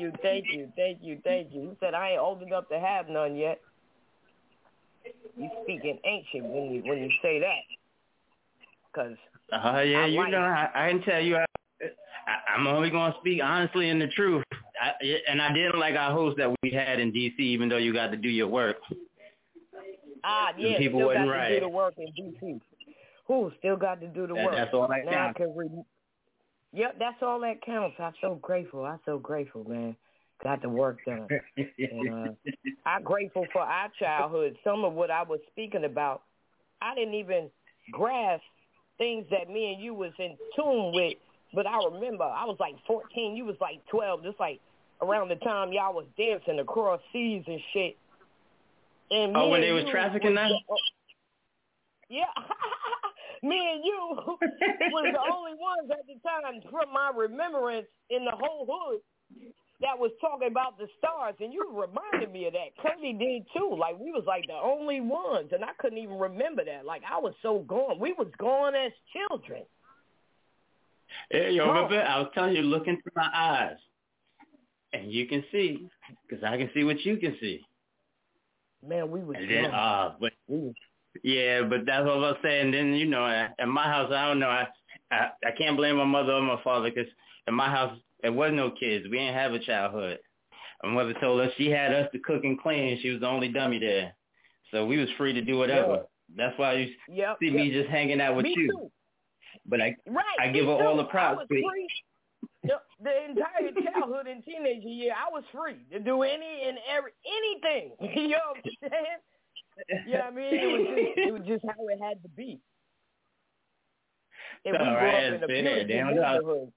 You said I ain't old enough to have none yet. You speaking ancient when you say that. Because yeah, you know, I can tell you, I'm only going to speak honestly and the truth. And I didn't like our host that we had in D.C., even though you got to do your work. Yeah, people still got right. to do the work in D.C. Who still got to do the work? That's all that counts. Yep, that's all that counts. I'm so grateful, man. Got the work done. And, I'm grateful for our childhood. Some of what I was speaking about, I didn't even grasp things that me and you was in tune with, but I remember I was like 14, you was like 12, just like around the time y'all was dancing across seas and shit. And when they was trafficking that? Yeah. Me and you was the only ones at the time, from my remembrance, in the whole hood that was talking about the stars. And you reminded me of that. Curly did too. Like, we was like the only ones, and I couldn't even remember that. Like, I was so gone. We was gone as children. Hey, yo, remember, I was telling you, look into my eyes, and you can see, because I can see what you can see. Man, we was gone. Yeah, but that's what I was saying. Then, you know, at my house, I don't know. I can't blame my mother or my father, because in my house, there was no kids. We didn't have a childhood. My mother told us she had us to cook and clean. She was the only dummy there. So we was free to do whatever. Yep. That's why you see me just hanging out with you. Too. But I give her all the props. The entire childhood and teenager year, I was free to do anything. You know what I'm saying? You know what I mean? It was just how it had to be. And we grew up in a beautiful neighborhood.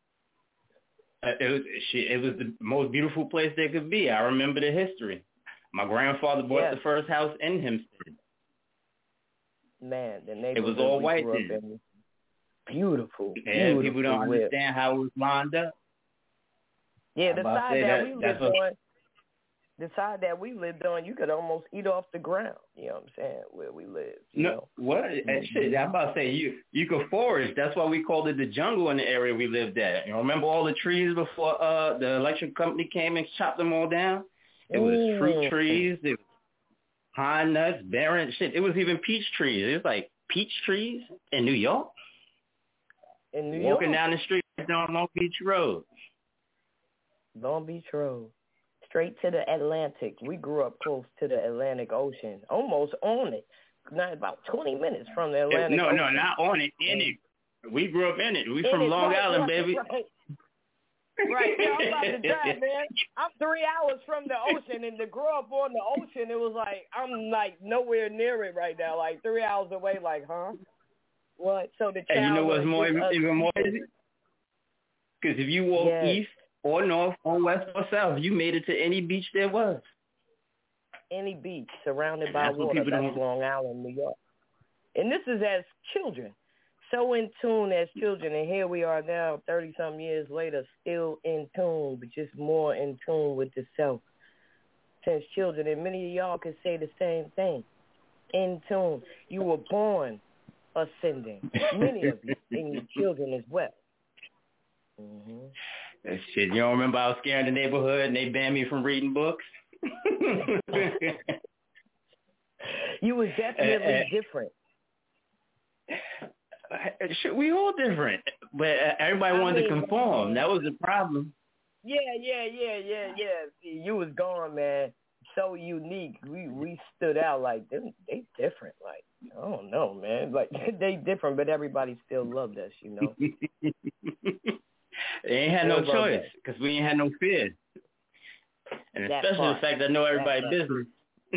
It was the most beautiful place there could be. I remember the history. My grandfather bought the first house in Hempstead. Man, the neighborhood. It was all white then. Beautiful. And people don't understand how it was lined up. Yeah, the side that we lived on, the side that we lived on, you could almost eat off the ground. You know what I'm saying? Where we lived. You know? What? Shit, I'm about to say you could forage. That's why we called it the jungle in the area we lived at. You know, remember all the trees before the electric company came and chopped them all down? It was fruit trees, it was pine nuts, barren shit. It was even peach trees. It was like peach trees in New York. In New York? Walking down the street down Long Beach Road. Long Beach Road. Straight to the Atlantic. We grew up close to the Atlantic Ocean. Almost on it. Not about 20 minutes from the Atlantic Ocean. No, not on it. In it. We grew up in it. We from Long Island, baby. Right. Yeah, I'm about to drive, man. I'm 3 hours from the ocean, and to grow up on the ocean, it was like, I'm like nowhere near it right now. Like 3 hours away, like, huh? What? So the child. And you know what's even more easy? Because if you walk east or north or west or south, you made it to any beach there was. Any beach surrounded by water. That's Long Island, New York. And this is as children. So in tune as children. And here we are now, 30-some years later, still in tune, but just more in tune with the self. Since children, and many of y'all can say the same thing. In tune. You were born ascending. Many of you, and your children as well. Mm-hmm. That shit, you don't remember I was scaring the neighborhood and they banned me from reading books? You was definitely different. We all different, but everybody wanted to conform. That was the problem. Yeah. You was gone, man. So unique. We stood out like they different. Like, I don't know, man. Like they different, but everybody still loved us, you know. They ain't had no choice because we ain't had no fear. And especially the fact that I know everybody's business.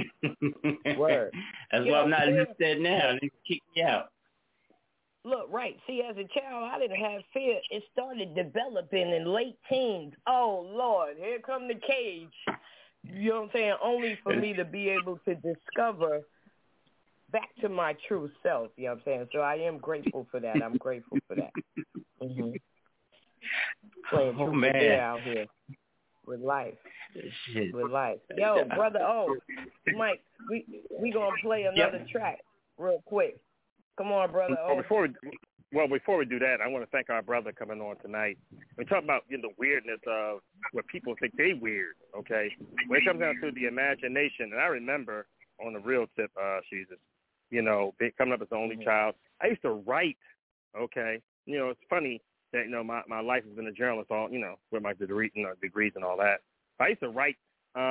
Word. That's why I'm not interested now. They kick me out. Look, right. See, as a child, I didn't have fear. It started developing in late teens. Oh, Lord, here come the cage. You know what I'm saying? Only for me to be able to discover back to my true self. You know what I'm saying? So I am grateful for that. I'm grateful for that. Mm-hmm. Playing truth or dare out here with life. Shit. With life. Yo, brother Mike, we gonna play another track real quick. Come on, brother Before we do that, I want to thank our brother coming on tonight. We talk about the weirdness of what people think they weird. Okay, when it comes down to the imagination, and I remember on the real tip, Jesus, coming up as the only child, I used to write. Okay, it's funny that my life has been a journalist, all with my degrees and all that. I used to write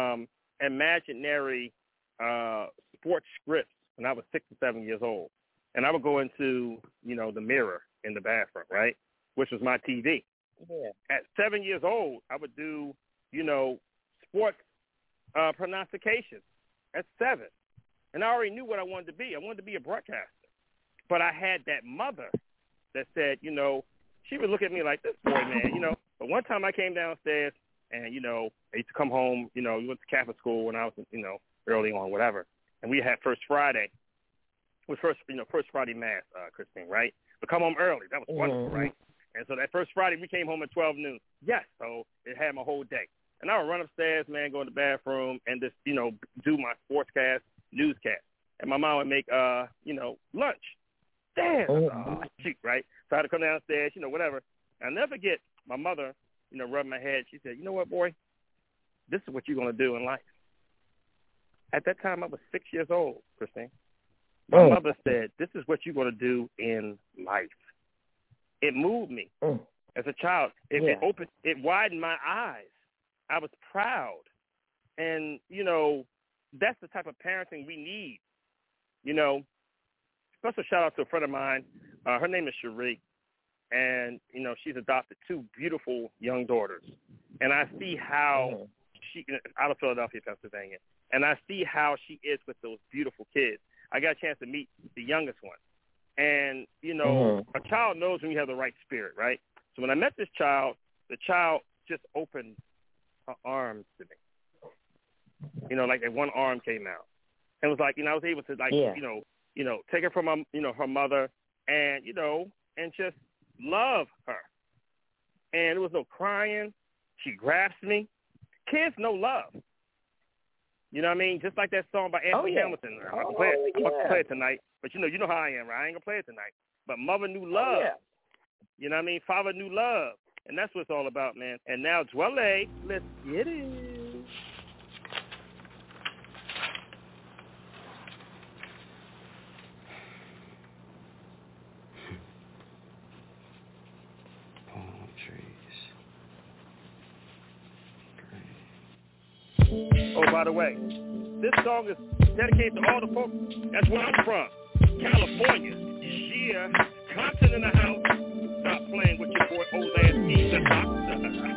imaginary sports scripts when I was 6 or 7 years old, and I would go into the mirror in the bathroom, right, which was my TV. Yeah. At 7 years old, I would do sports pronunciations at 7, and I already knew what I wanted to be. I wanted to be a broadcaster, but I had that mother that said, she would look at me like, this boy, man, But one time I came downstairs and, I used to come home, we went to Catholic school when I was, early on, whatever. And we had First Friday, First Friday Mass, Christine, right? But come home early. That was wonderful, right? And so that first Friday, we came home at 12 noon. Yes, so it had my whole day. And I would run upstairs, man, go in the bathroom and just, do my sportscast, newscast. And my mom would make, lunch. Damn. Oh, shoot, right? So I had to come downstairs, whatever. I'll never forget my mother, rubbed my head. She said, you know what, boy? This is what you're going to do in life. At that time, I was 6 years old, Christine. My mother said, this is what you're going to do in life. It moved me as a child. It widened my eyes. I was proud. And, that's the type of parenting we need. Special shout out to a friend of mine. Her name is Cherie. And, she's adopted 2 beautiful young daughters. And I see how she, out of Philadelphia, Pennsylvania, and I see how she is with those beautiful kids. I got a chance to meet the youngest one. And, a child knows when you have the right spirit, right? So when I met this child, the child just opened her arms to me. Like that one arm came out. And it was like, I was able to, take her from, her mother and, and just love her. And there was no crying. She grabs me. Kids know love. You know what I mean? Just like that song by Anthony Hamilton. I'm going to play it tonight. But you know how I am, right? I ain't going to play it tonight. But Mother Knew Love. Oh, yeah. You know what I mean? Father Knew Love. And that's what it's all about, man. And now, Dwelle, let's get it. Palm trees. Oh, by the way, this song is dedicated to all the folks. That's where I'm from, California. Yeah, Compton in the house. Stop playing with your boy old ass Steve the Doctor.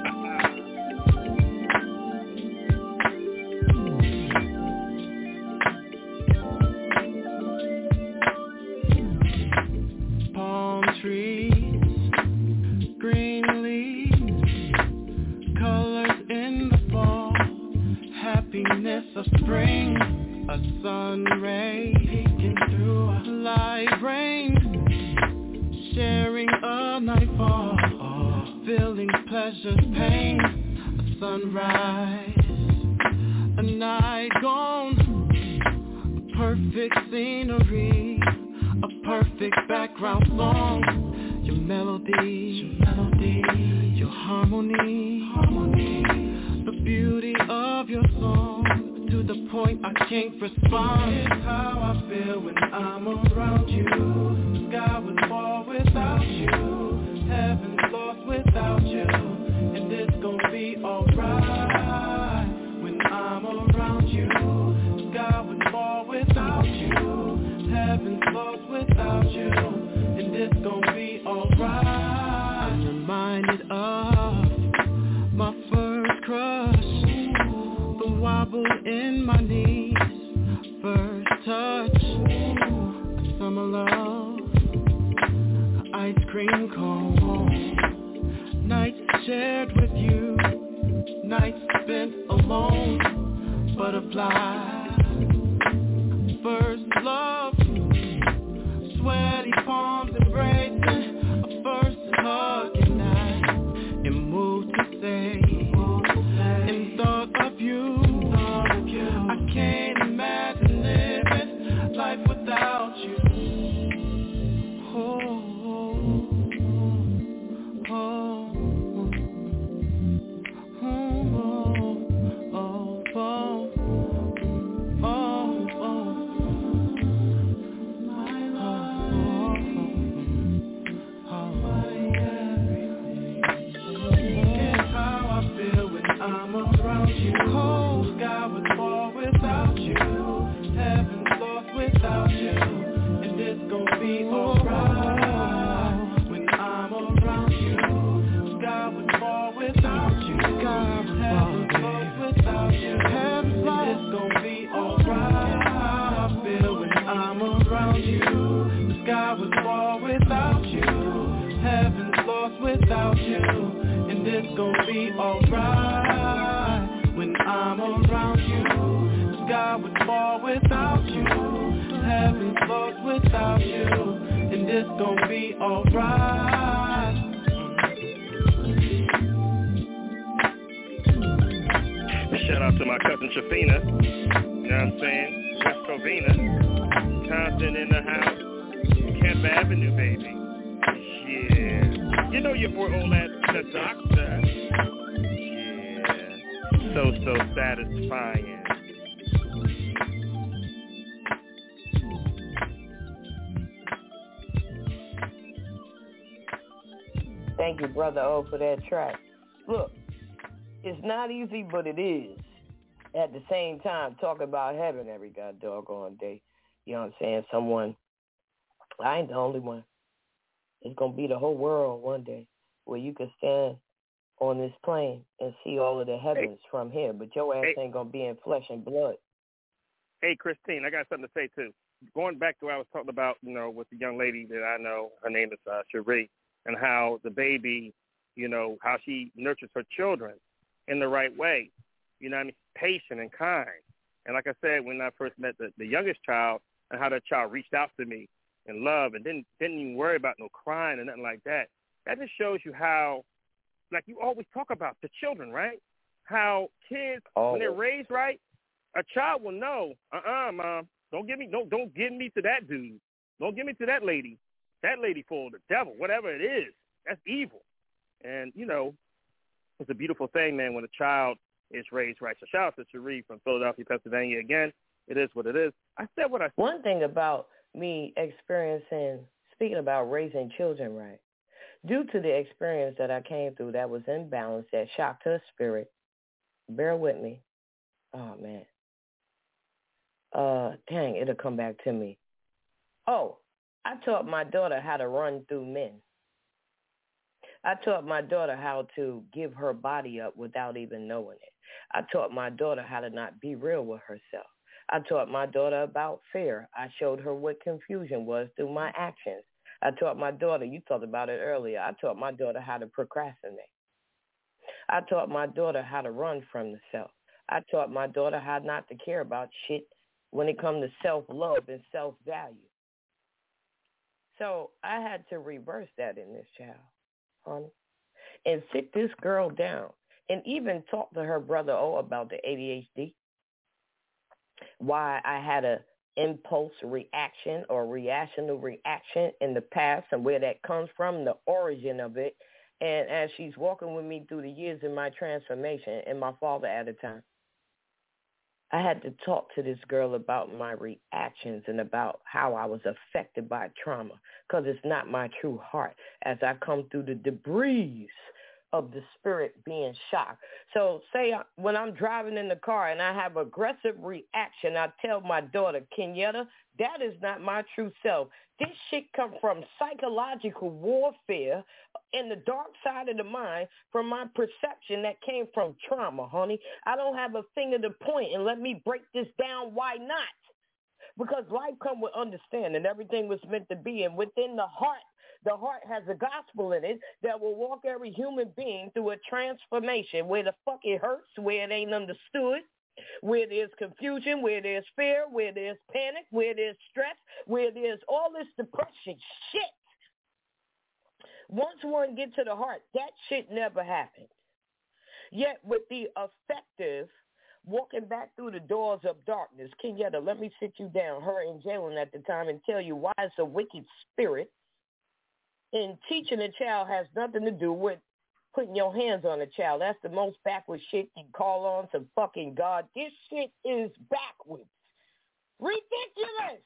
Palm trees, green leaves, colors in the fall, happiness of spring, a sun ray peeking through a light rain, sharing a nightfall, feeling pleasures, pain, a sunrise, a night gone, a perfect scenery, a perfect background song, your melody, your harmony, the beauty of your song, to the point I can't respond. It's how I feel when I'm around you. The sky would fall without you, heaven's lost without you, and it's gonna be alright when I'm around you. The sky would fall without you, heaven's lost without you, and it's gonna be alright. I'm reminded of my first crush, the wobble in my knees, first touch, a summer love, ice cream cone, nights shared with you, nights spent alone, butterfly, first love, sweaty palms embracing, a first hug and I am moved to say, in thought of you, I can't imagine living life without you. I'm around you. The sky would fall without you, heaven's lost without you, and it's gonna be alright when I'm around you. The sky would fall without you, heaven's lost without you, and it's gonna be alright. How I feel when I'm around you. The sky would fall without you, heaven's lost without you, and it's gonna be alright when I'm around you. The sky would fall without you, heaven's lost without you, and it's gonna be alright. Shout out to my cousin Shafina, you know what I'm saying? West Covina, Compton in the house, Kemp Avenue, baby. Yeah, you know your boy old ass the Doctor. Yeah, so satisfying. Thank you, Brother O, for that track. Look, it's not easy, but it is. At the same time, talking about heaven every god doggone day. You know what I'm saying? Someone, I ain't the only one. It's going to be the whole world one day where you can stand on this plane and see all of the heavens from here, but your ass ain't going to be in flesh and blood. Hey, Christine, I got something to say, too. Going back to what I was talking about, you know, with the young lady that I know, her name is Cherie, and how the baby, you know, how she nurtures her children in the right way. You know what I mean? Patient and kind. And like I said, when I first met the youngest child, and how that child reached out to me in love and didn't even worry about no crying or nothing like that, that just shows you how, like you always talk about, the children, right? How kids, when they're raised right, A child will know, Mom, don't get me to that dude. Don't get me to that lady. That lady full of the devil, whatever it is. That's evil. And, it's a beautiful thing, man, when a child is raised right. So shout out to Cherie from Philadelphia, Pennsylvania. Again, it is what it is. I said what I said. One thing about me speaking about raising children right, due to the experience that I came through that was imbalanced, that shocked her spirit, bear with me. Oh, man. Dang, it'll come back to me. Oh, I taught my daughter how to run through men. I taught my daughter how to give her body up without even knowing it. I taught my daughter how to not be real with herself. I taught my daughter about fear. I showed her what confusion was through my actions. I taught my daughter, you talked about it earlier, I taught my daughter how to procrastinate. I taught my daughter how to run from the self. I taught my daughter how not to care about shit when it comes to self-love and self-value. So I had to reverse that in this child, honey, and sit this girl down and even talk to her brother about the ADHD, why I had a impulse reaction or reactional reaction in the past and where that comes from, the origin of it. And as she's walking with me through the years in my transformation and my father at a time, I had to talk to this girl about my reactions and about how I was affected by trauma, because it's not my true heart as I come through the debris of the spirit being shocked. So say when I'm driving in the car and I have aggressive reaction, I tell my daughter, Kenyatta, that is not my true self. This shit come from psychological warfare in the dark side of the mind from my perception that came from trauma, honey. I don't have a finger to point and let me break this down. Why not? Because life come with understanding. Everything was meant to be. And within the heart has a gospel in it that will walk every human being through a transformation where the fuck it hurts, where it ain't understood, where there's confusion, where there's fear, where there's panic, where there's stress, where there's all this depression shit. Once one gets to the heart, that shit never happened. Yet with the effective walking back through the doors of darkness, Kenyatta, let me sit you down, her and Jalen at the time, and tell you why it's a wicked spirit. And teaching a child has nothing to do with putting your hands on a child. That's the most backwards shit you can call on some fucking God. This shit is backwards. Ridiculous.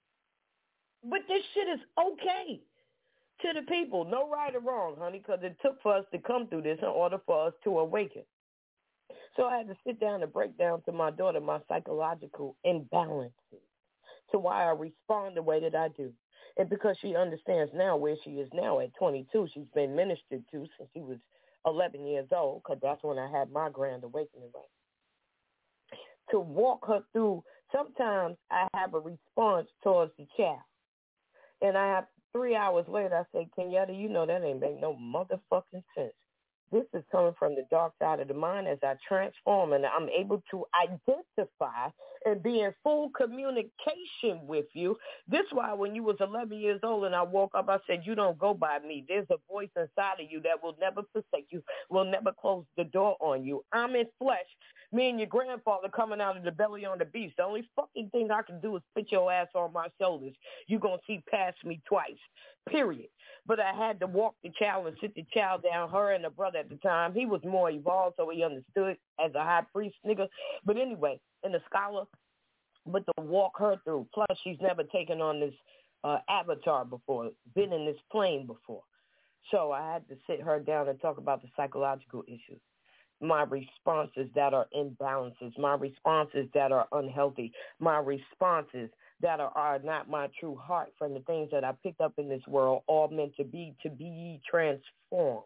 But this shit is okay to the people. No right or wrong, honey, because it took for us to come through this in order for us to awaken. So I had to sit down and break down to my daughter my psychological imbalances, to why I respond the way that I do. And because she understands now where she is now at 22, she's been ministered to since she was 11 years old, because that's when I had my grand awakening. Right? To walk her through, sometimes I have a response towards the child. And I have 3 hours later, I say, Kenyatta, you know that ain't make no motherfucking sense. This is coming from the dark side of the mind as I transform and I'm able to identify and be in full communication with you. This is why when you was 11 years old and I woke up, I said, you don't go by me. There's a voice inside of you that will never forsake you, will never close the door on you. I'm in flesh. Me and your grandfather coming out of the belly on the beast. The only fucking thing I can do is put your ass on my shoulders. You're going to see past me twice, period. But I had to walk the child and sit the child down, her and the brother at the time. He was more evolved, so he understood as a high priest nigga. But anyway, and a scholar, but to walk her through. Plus, she's never taken on this avatar before, been in this plane before. So I had to sit her down and talk about the psychological issues. My responses that are imbalances, my responses that are unhealthy, my responses that are not my true heart from the things that I picked up in this world, all meant to be transformed.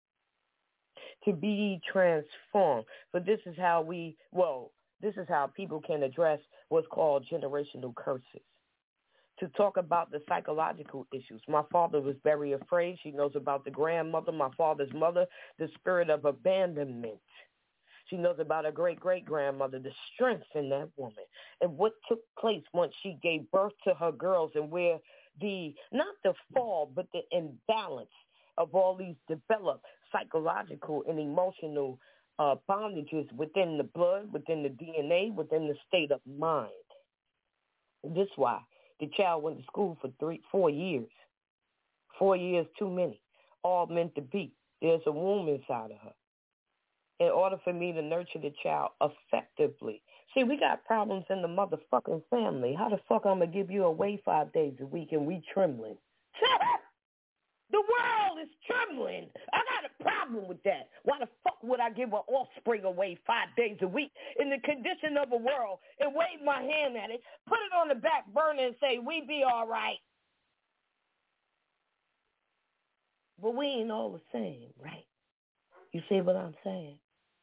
To be transformed. But this is how this is how people can address what's called generational curses. To talk about the psychological issues. My father was very afraid. She knows about the grandmother, my father's mother, the spirit of abandonment. She knows about her great-great-grandmother, the strength in that woman, and what took place once she gave birth to her girls, and where not the fall, but the imbalance of all these developed psychological and emotional bondages within the blood, within the DNA, within the state of mind. This is why the child went to school for 4 years. 4 years too many. All meant to be. There's a womb inside of her. In order for me to nurture the child effectively. See, we got problems in the motherfucking family. How the fuck I'm going to give you away 5 days a week and we trembling? The world is trembling. I got a problem with that. Why the fuck would I give an offspring away 5 days a week in the condition of a world and wave my hand at it, put it on the back burner and say, we be all right? But we ain't all the same, right? You see what I'm saying?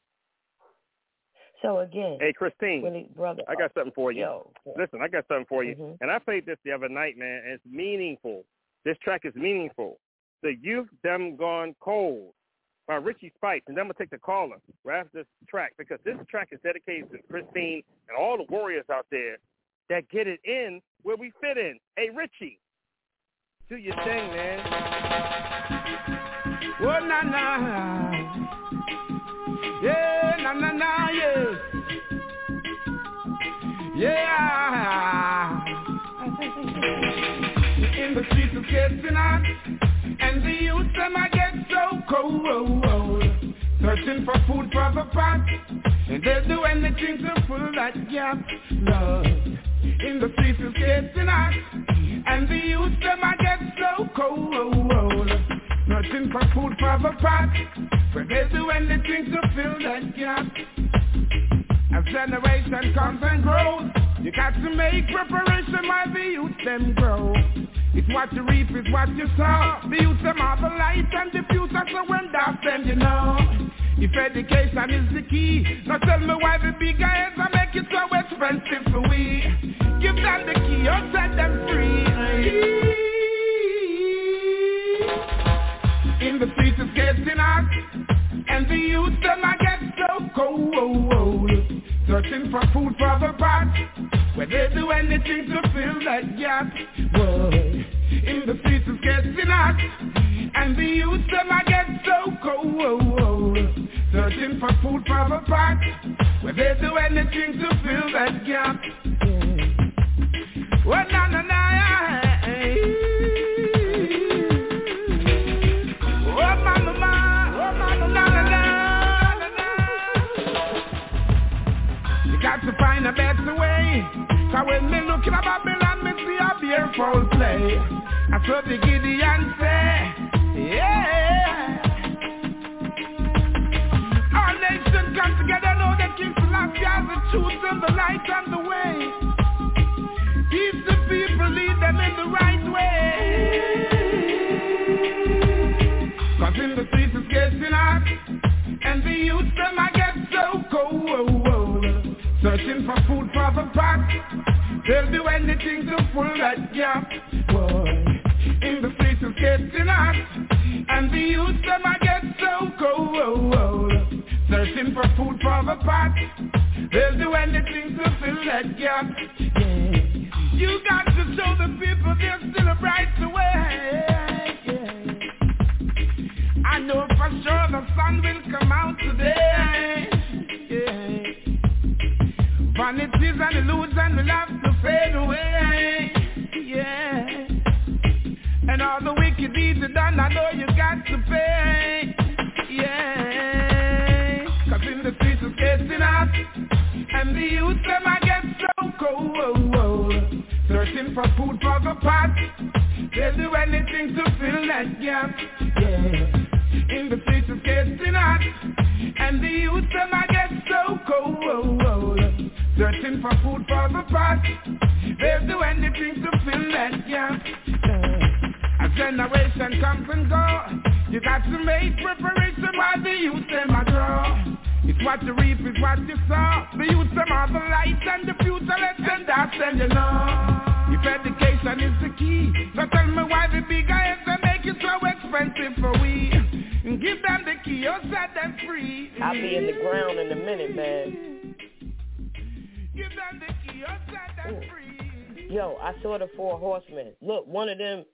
So again, hey Christine, brother, I got something for you. Yo, listen, I got something for you. Mm-hmm. And I played this the other night, man, and it's meaningful. This track is meaningful. The Youth Them Gone Cold by Richie Spice. And then I'm going to take the caller right after this track, because this track is dedicated to Christine and all the warriors out there that get it in where we fit in. Hey, Richie, do your thing, man. Oh, na-na. Yeah, na-na-na, yeah. Yeah. In the streets of getting hot, and the youth them I get so cold, searching for food for the pot, and they'll do anything to fill that gap. Love, in the streets of getting hot, and the youth them I get so cold, searching for food for the pot, but they'll do anything to fill that gap. As generation comes and grows, you got to make preparation while the youth them grow. It's what you reap, it's what you sow. The youth them are the light and the future, so when that's them you know. If education is the key, now tell me why the big guys are make it so expensive for we. Give them the key or set them free. In the streets it's getting hot, and the youth them I get so cold, searching for food for the pot, where they do anything to fill that gap. Boy, in the streets it's getting hot, and the youth them I get so cold, searching for food for the pot, where they do anything to fill that gap. Oh, na na na, oh mama, oh mama, na na na. You got to find a better way. So when me look at Babylon, me see a beautiful play. I saw the Gideon say, yeah. All nations come together, know that King Selassie has the truth and the light and the way. Teach the people, lead them in the right way. Cause in the streets it's getting hot, and the youth them I get so cold, searching for food for the pot. They'll do anything to fill that gap. Boy, in the streets it's getting hot, and the youth them I get so cold, searching for food for the pot. They'll do anything to fill that gap. Yeah. You got to show the people there's still a brighter way. Yeah. I know for sure the sun will come out today. Yeah. Vanities and illusion will have to fade away. Yeah. And all the wicked deeds are done, I know you got to pay. Yeah. Cause in the streets it's getting hot, and the youth them I get so cold, searching for food for the pot. They'll do anything to fill that gap. Yeah. In the streets it's getting hot, and the youth them I get so cold, searching for food for the pot. They'll do anything to fill that gap. As generation comes and go, you got to make preparation while the youth them a grow. It's what you reap, it's what you sow. The youth them are the light and the future, let them dance and you know. If education is the key, so tell me why the big guys they make it so expensive for we. Give them the key or set them free. I'll be in the ground in a minute, man. Give them the key or set them free. Yo, I saw the 4 horsemen. Look, one of them,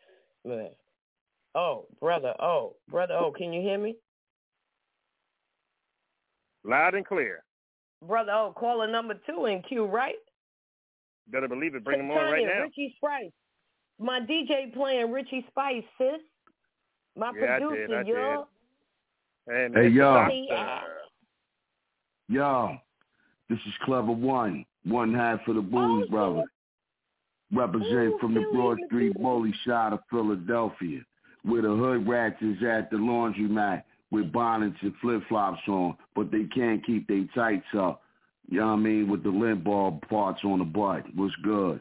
man. Brother, can you hear me? Loud and clear. Brother, caller number 2 in queue, right? Better believe it. Bring them on right now. Richie Spice. My DJ playing Richie Spice, sis. My producer, y'all. Hey, y'all. Y'all, this is Clever One half of the Blues Brothers. Represent from the Broad Street Bully side of Philadelphia, where the hood rats is at the laundromat with bonnets and flip-flops on, but they can't keep their tights up. You know what I mean? With the lint ball parts on the butt. What's good?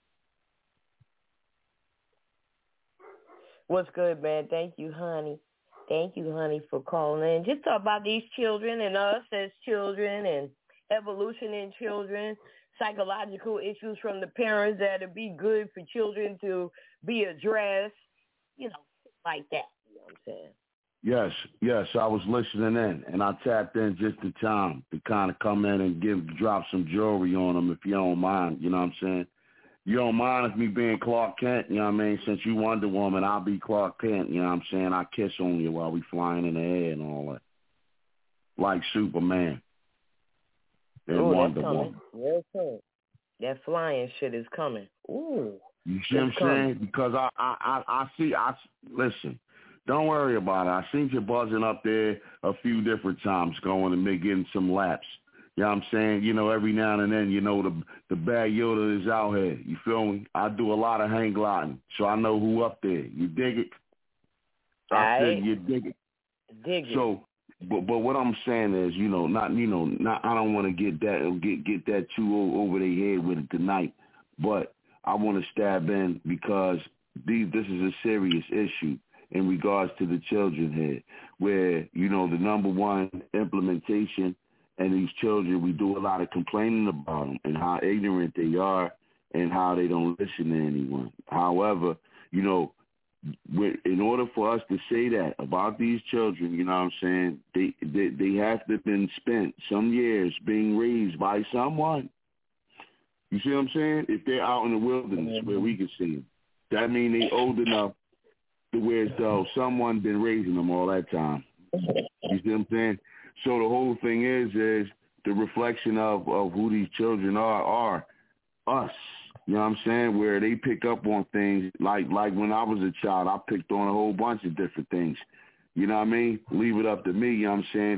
What's good, man? Thank you, honey. Thank you, honey, for calling in. Just talk about these children and us as children and evolution in children, psychological issues from the parents that'd be good for children to be addressed, like that. You know what I'm saying? Yes, I was listening in, and I tapped in just in time to kind of come in and drop some jewelry on them, if you don't mind, you know what I'm saying? You don't mind if me being Clark Kent, you know what I mean? Since you Wonder Woman, I'll be Clark Kent, you know what I'm saying? I kiss on you while we flying in the air and all that. Like Superman and Wonder Woman. Real soon. That flying shit is coming. Ooh. You see what I'm saying? Because I see, listen, don't worry about it. I seen you buzzing up there a few different times going and getting some laps. You know what I'm saying? Every now and then, the bad Yoda is out here. You feel me? I do a lot of hang gliding, so I know who up there. You dig it? I said you dig it. Dig it. So, but what I'm saying is, not I don't want to get that too over their head with it tonight, but I want to stab in because this is a serious issue in regards to the children here, where, the number one implementation. And these children, we do a lot of complaining about them and how ignorant they are and how they don't listen to anyone. However, in order for us to say that about these children, you know what I'm saying, they have to have been spent some years being raised by someone. You see what I'm saying? If they're out in the wilderness where we can see them, that means they old enough to where as though someone been raising them all that time. You see what I'm saying? So the whole thing is the reflection of who these children are us. You know what I'm saying? Where they pick up on things like when I was a child, I picked on a whole bunch of different things. You know what I mean? Leave it up to me. You know what I'm saying?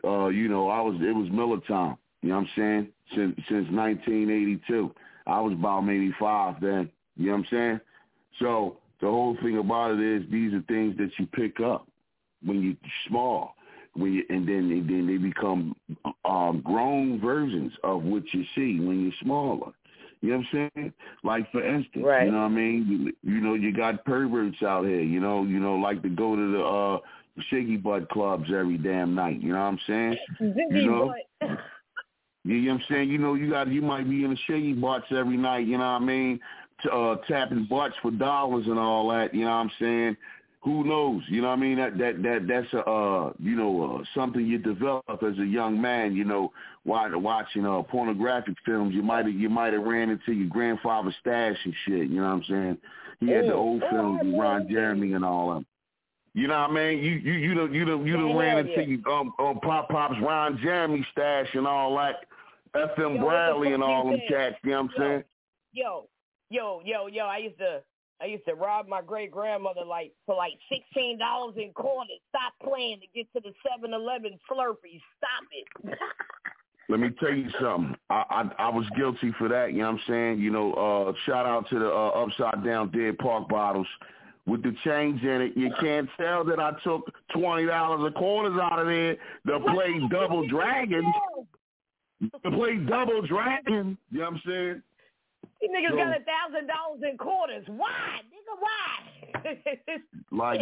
It was Miller time. You know what I'm saying? Since 1982, I was about maybe 5 then. You know what I'm saying? So the whole thing about it is these are things that you pick up when you're small. And then they become grown versions of what you see when you're smaller. You know what I'm saying? Like, for instance, right. You know what I mean? You got perverts out here, like to go to the shaky butt clubs every damn night. You know what I'm saying? You know what I'm saying? You might be in the shaky butts every night, you know what I mean? Tapping butts for dollars and all that, you know what I'm saying? Who knows? You know what I mean? That's something you develop as a young man. Watching pornographic films, you might have ran into your grandfather's stash and shit. You know what I'm saying? He had the old films with Ron Jeremy and all them. You know what I mean? You done ran into your Pop's Ron Jeremy stash and all that. F.M. Bradley and all them cats. You know what I'm saying? Yo! I used to rob my great-grandmother for $16 in quarters. Stop playing to get to the 7-Eleven Slurpees. Stop it. Let me tell you something. I was guilty for that, you know what I'm saying? Shout out to the upside-down Dead Park bottles. With the change in it, you can't tell that I took $20 of quarters out of there to play Double Dragon. To play Double Dragon, you know what I'm saying? These niggas got $1,000 in quarters. Why, nigga? Why?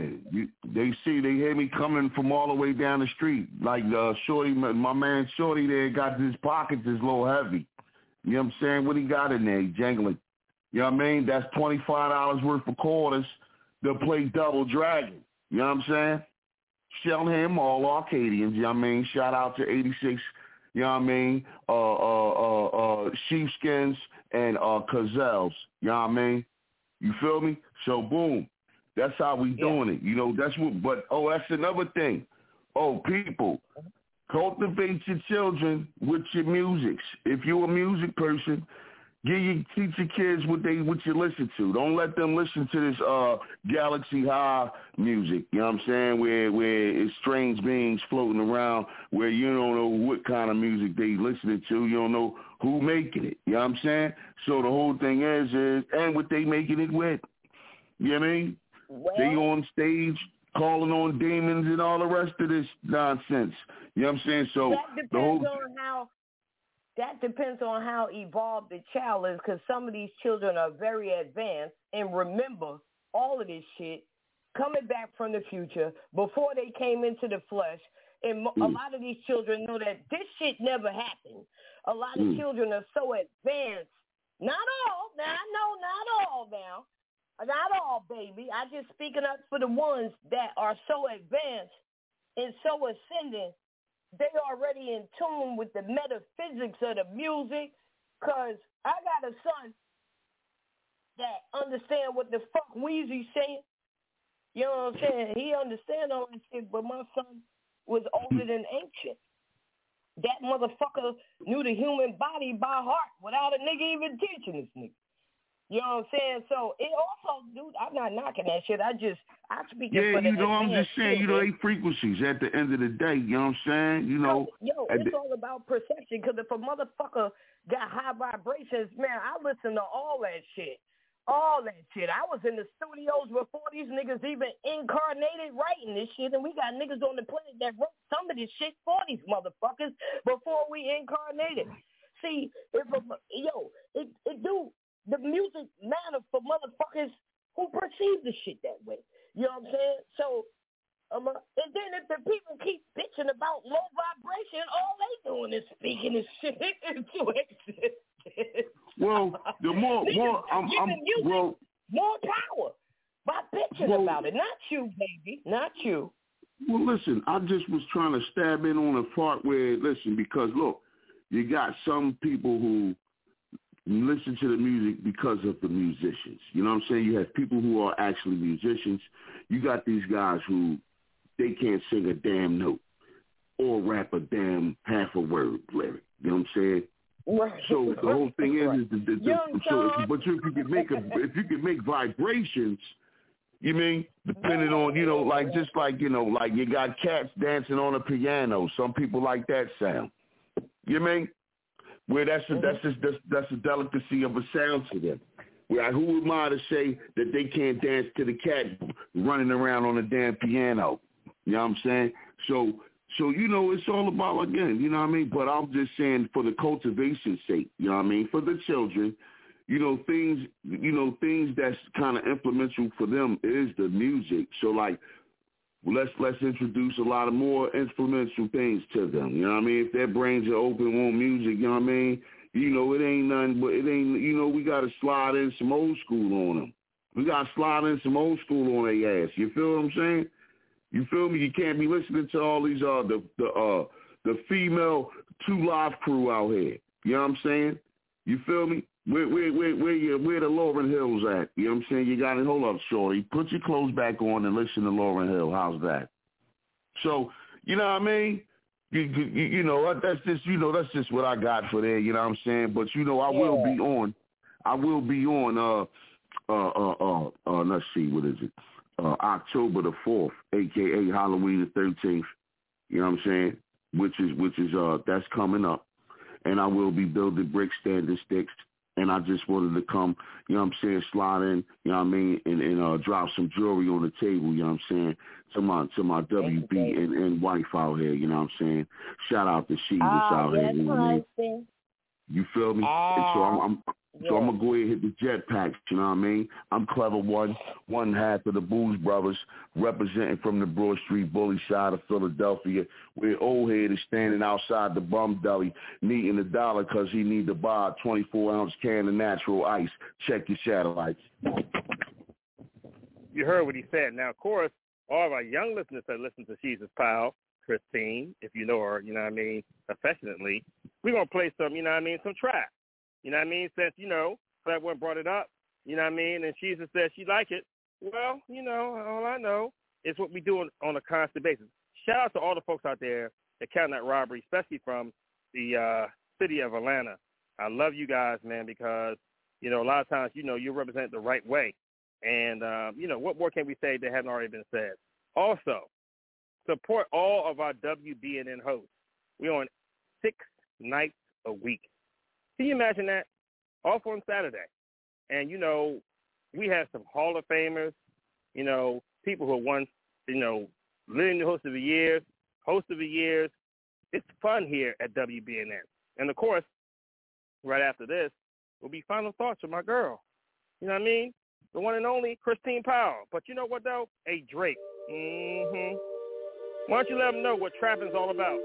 They hear me coming from all the way down the street. Like Shorty, my man Shorty there got his pockets is a little heavy. You know what I'm saying? What he got in there? He jangling. You know what I mean? That's $25 worth of quarters to play Double Dragon. You know what I'm saying? Shellham Mall Arcadians. You know what I mean? Shout out to 86. You know what I mean? Sheepskins and Cazelles. You know what I mean? You feel me? So boom. That's how we doing it. That's what, but that's another thing. People, Cultivate your children with your musics. If you're a music person, teach your kids what you listen to. Don't let them listen to this Galaxy High music. You know what I'm saying? Where it's strange beings floating around, where you don't know what kind of music they listening to. You don't know who making it. You know what I'm saying? So the whole thing is and what they making it with. You know what I mean? Well, they on stage calling on demons and all the rest of this nonsense. You know what I'm saying? So that depends on how evolved the child is, because some of these children are very advanced and remember all of this shit coming back from the future before they came into the flesh. And a lot of these children know that this shit never happened. A lot of children are so advanced. Not all. Now, I know not all now. Not all, baby. I just speaking up for the ones that are so advanced and so ascendant. They already in tune with the metaphysics of the music, because I got a son that understand what the fuck Weezy's saying. You know what I'm saying? He understand all that shit, but my son was older than ancient. That motherfucker knew the human body by heart without a nigga even teaching this nigga. You know what I'm saying? So it also, dude, I'm not knocking that shit. I speak for the I'm just saying, they frequencies at the end of the day. You know what I'm saying? It's all about perception. Because if a motherfucker got high vibrations, man, I listen to all that shit. All that shit. I was in the studios before these niggas even incarnated writing this shit, and we got niggas on the planet that wrote some of this shit for these motherfuckers before we incarnated. See, the music matters for motherfuckers who perceive the shit that way. You know what I'm saying? So, and then if the people keep bitching about low vibration, all they doing is speaking this shit into existence. Well, the more power by bitching about it. Not you, baby. Not you. Well, listen, I just was trying to stab in on a part where, because look, you got some people who listen to the music because of the musicians. You know what I'm saying? You have people who are actually musicians. You got these guys who they can't sing a damn note or rap a damn half a word lyric. You know what I'm saying? Right. So the whole thing is if you can make vibrations, you mean, depending on, like you got cats dancing on a piano. Some people like that sound. You mean? Where that's a delicacy of a sound to them. Where who am I to say that they can't dance to the cat running around on a damn piano? You know what I'm saying? So it's all about, again, you know what I mean? But I'm just saying, for the cultivation's sake, you know what I mean? For the children, things that's kind of influential for them is the music. So like, let's introduce a lot of more influential things to them. You know what I mean? If their brains are open, want music, you know what I mean? It ain't nothing but we got to slide in some old school on them. We got to slide in some old school on their ass. You feel what I'm saying? You feel me? You can't be listening to all these the female 2 Live crew out here. You know what I'm saying? You feel me? Where the Lauryn Hills at? You know what I'm saying? You got to hold up, shorty. Put your clothes back on and listen to Lauryn Hill. How's that? So, you know what I mean? That's just what I got for there. You know what I'm saying? But I will be on. Let's see, what is it? October the 4th, aka Halloween the 13th. You know what I'm saying? Which is that's coming up, and I will be building brick standing sticks. And I just wanted to come, you know what I'm saying, slide in, you know what I mean, and drop some jewelry on the table, you know what I'm saying, to my WB and wife out here, you know what I'm saying. Shout out to Sheezus out here, you know what I mean. You feel me? And so I'm going to go ahead and hit the jetpacks, you know what I mean? I'm Clever one half of the Booze Brothers, representing from the Broad Street Bully side of Philadelphia, where old head is standing outside the bum deli, needing $1 because he need to buy a 24-ounce can of natural ice. Check your satellites. You heard what he said. Now, of course, all of our young listeners that listen to Sheezus Pal, Christine, if you know her, you know what I mean, affectionately, we're going to play some, you know what I mean, some trap. You know what I mean? Since, that one brought it up, you know what I mean? And she just said she like it. Well, all I know is what we do on a constant basis. Shout out to all the folks out there to count that robbery, especially from the city of Atlanta. I love you guys, man, because, you know, a lot of times, you know, you represent the right way. And, you know, what more can we say that hasn't already been said? Also, support all of our WBNN hosts. We're on 6 nights a week. Can you imagine that? Off on Saturday. And, you know, we have some Hall of Famers, you know, people who won, you know, Living the Host of the Years. It's fun here at WBNN. And, of course, right after this will be Final Thoughts with my girl. You know what I mean? The one and only Christine Powell. But you know what, though? A Drake. Mm-hmm. Why don't you let them know what trapping's all about?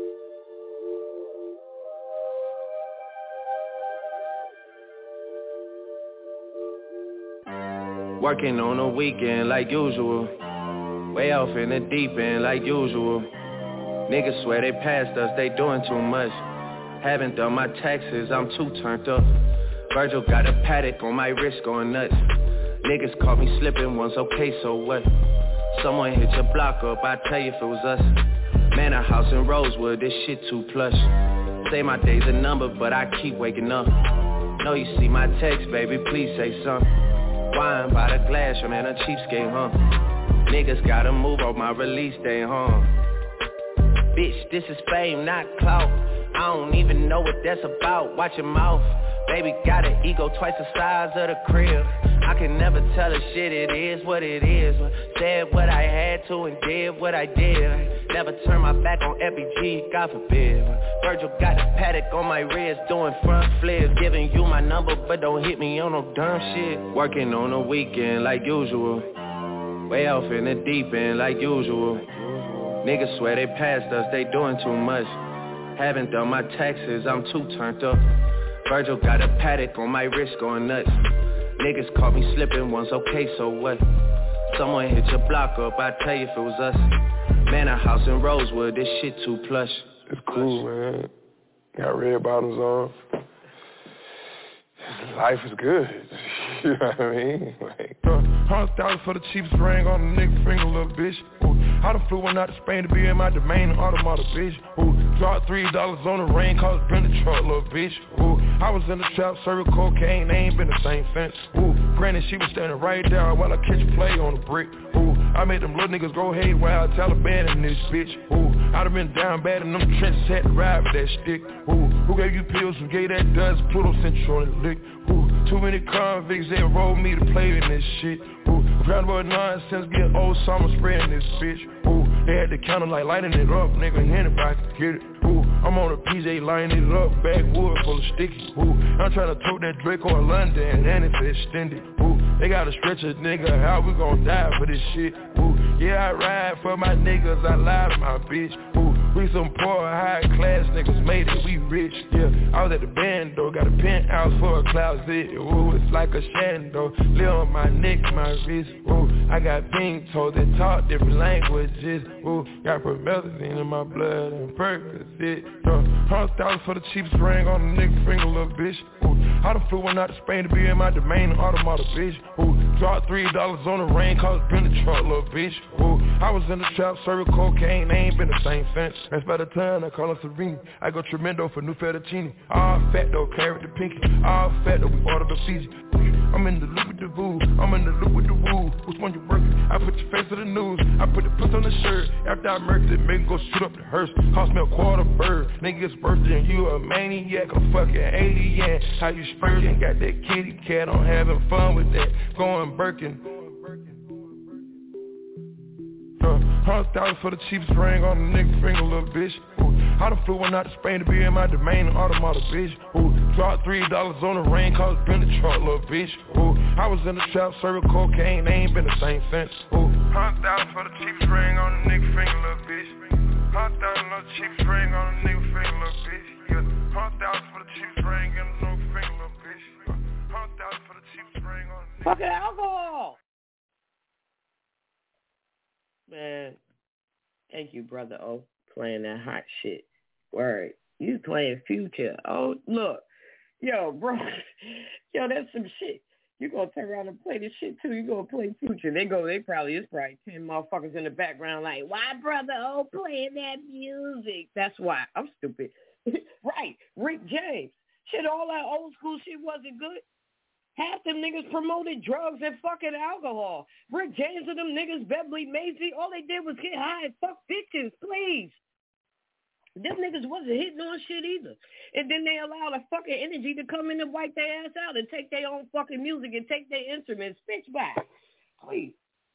Working on a weekend like usual. Way off in the deep end like usual. Niggas swear they passed us, they doing too much. Haven't done my taxes, I'm too turned up. Virgil got a paddock on my wrist going nuts. Niggas caught me slipping once, okay, so what? Someone hit your block up, I tell you if it was us. Man, a house in Rosewood, this shit too plush. Say my day's a number, but I keep waking up. Know you see my text, baby, please say something. Wine by the glass, your man a cheapskate, huh? Niggas gotta move on my release day, huh? Bitch, this is fame, not clout. I don't even know what that's about, watch your mouth. Baby got an ego twice the size of the crib. I can never tell a shit, it is what it is. Said what I had to and did what I did. I never turn my back on FBG, God forbid. Virgil got a paddock on my wrist, doing front flips. Giving you my number, but don't hit me on no dumb shit. Working on a weekend like usual. Way off in the deep end like usual. Niggas swear they passed us, they doing too much. Haven't done my taxes, I'm too turned up. Virgil got a paddock on my wrist going nuts. Niggas caught me slipping once, okay, so what? Someone hit your block up, I tell you if it was us. Man, a house in Rosewood, this shit too plush. It's cool, man. Got red bottoms on. Life is good. You know what I mean? Like, $100,000 for the cheapest ring on the nigga finger, little bitch. Ooh, I done flew one out to Spain to be in my domain, automata, bitch. Ooh, dropped $3 on the rain, cause been the truck, little bitch. Ooh, I was in the trap, serving cocaine, they ain't been the same fence. Ooh, granted she was standing right there while I catch a play on the brick. Ooh, I made them little niggas go haywire, Taliban in this bitch. Ooh, I done been down bad in them trenches, had to ride with that stick. Ooh, who gave you pills, who gave that dust, Pluto sent you on the lick. Ooh, too many convicts, they enrolled me to play in this shit. Ooh, proud about nonsense, get old summer spreading this bitch. Ooh, they had the counter like lighting it up, nigga, anybody could get it. Ooh, I'm on a PJ lining it up, backwood full of sticky. Ooh, I'm trying to tote that Draco in London, and it's extended. Ooh, they gotta stretch a nigga, how we gon' die for this shit? Ooh, yeah, I ride for my niggas, I lie to my bitch. Ooh, we some poor, high class niggas, made it, we rich. Yeah, I was at the band though, got a penthouse for a closet. Ooh, it's like a shando, live on my neck, my wrist. Ooh, I got pink toes that talk different languages. Ooh, got promethazine in my blood and Percocet. $100,000 for the cheapest ring on the nigga finger, little bitch. Ooh, I done flew one out to Spain to be in my domain, automata, bitch. Ooh, dropped $3 on the rain, cause been the truck, little bitch. Ooh, I was in the trap, serving cocaine, they ain't been the same fence. That's by the time I call her Serene. I go tremendo for new fettuccine. All fat though, carry the pinky. All fat though, we order the Fiji. I'm in the loop with the voo, I'm in the loop with the woo. Which one you working? I put your face to the news, I put the puss on the shirt. After I murked it, make it go shoot up the hearse. Cost me a quarter bird, nigga's birthday and you a maniac. I'm fucking 80, yeah. How you spurting? Got that kitty cat, I'm having fun with that. Going Birkin. $100,000 for the cheapest ring on the nigga finger, little bitch. Ooh, I done flew one out to Spain to be in my domain, automata, bitch. Ooh, dropped $3 on the rain, cause been the truck, little bitch. Ooh, I was in the trap, serving cocaine, they ain't been the same since. Ooh, $100,000 for the cheapest ring on the nigga finger, little bitch. $100,000 on the cheapest ring on the nigga finger, little bitch. Yeah, $100,000 for the cheapest ring on the nigga finger, little bitch. $100,000 for the cheapest ring on the nigga. Fucking alcohol. Man, thank you, Brother O, playing that hot shit. Word. You playing Future. Oh, look. Yo, bro. Yo, that's some shit. You gonna turn around and play this shit too. You gonna play Future. It's probably 10 motherfuckers in the background like, why Brother O playing that music? That's why. I'm stupid. Right. Rick James. Shit, all that old school shit wasn't good. Half them niggas promoted drugs and fucking alcohol. Rick James and them niggas, Beverly Macy, all they did was get high and fuck bitches, please. Them niggas wasn't hitting on shit either. And then they allowed a fucking energy to come in and wipe their ass out and take their own fucking music and take their instruments. Bitch back. Please.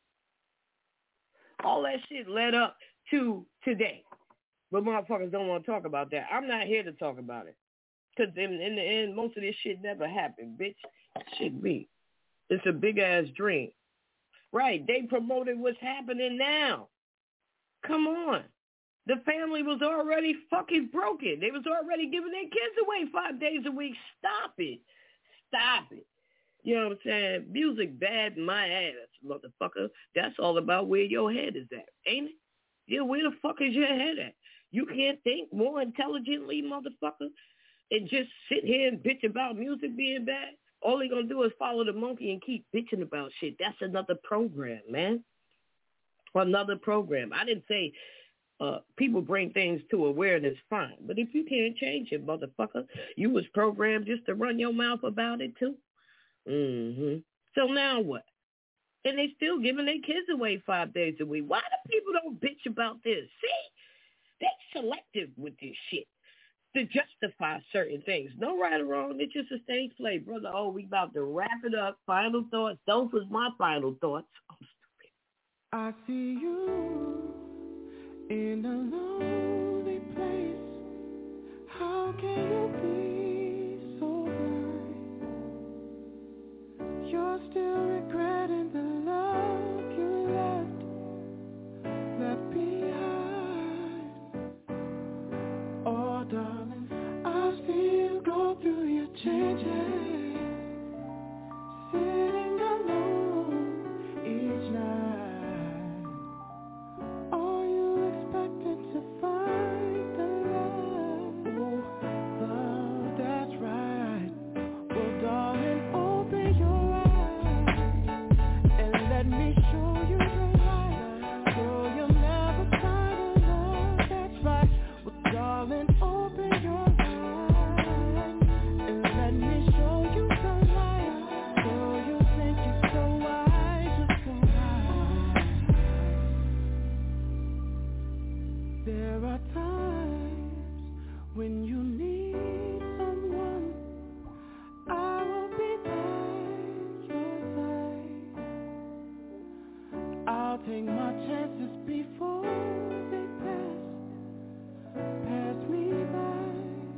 All that shit led up to today. But motherfuckers don't want to talk about that. I'm not here to talk about it. Because in the end, most of this shit never happened, bitch. Shit be. It's a big-ass dream. Right. They promoted what's happening now. Come on. The family was already fucking broken. They was already giving their kids away 5 days a week. Stop it. Stop it. You know what I'm saying? Music bad in my ass, motherfucker. That's all about where your head is at, ain't it? Yeah, where the fuck is your head at? You can't think more intelligently, motherfucker, and just sit here and bitch about music being bad? All they gonna do is follow the monkey and keep bitching about shit. That's another program, man. Another program. I didn't say people bring things to awareness, fine. But if you can't change it, motherfucker, you was programmed just to run your mouth about it too. So now what? And they still giving their kids away 5 days a week. Why do people don't bitch about this? See? They're selective with this shit to justify certain things. No right or wrong. It's just a stage play. Brother, we about to wrap it up. Final thoughts. Those was my final thoughts. I'm stupid. I see you in a lonely place. How can you be so blind? You're still regretting the love you left behind. Oh, darling, I still go through your changes, sitting alone each night. When you need someone, I will be by your side. I'll take my chances before they pass me by.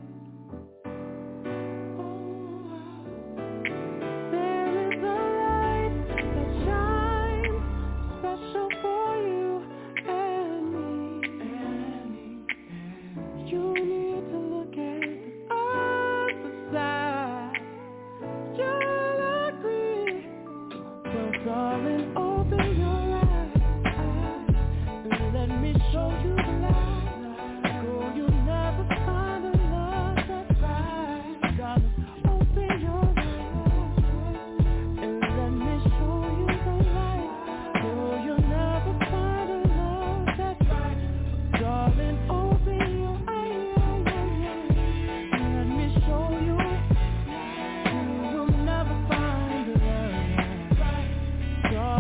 Oh, there is a light that shines special for you and me. You need to look at the other side. You'll agree. But darling, open your eyes and let me show you the light. Girl, you'll never find a love that's right. Darling, open your eyes and let me show you the light. Girl, you'll never find a love that's right. Darling, open your eyes. Let me show you, you will never find a love.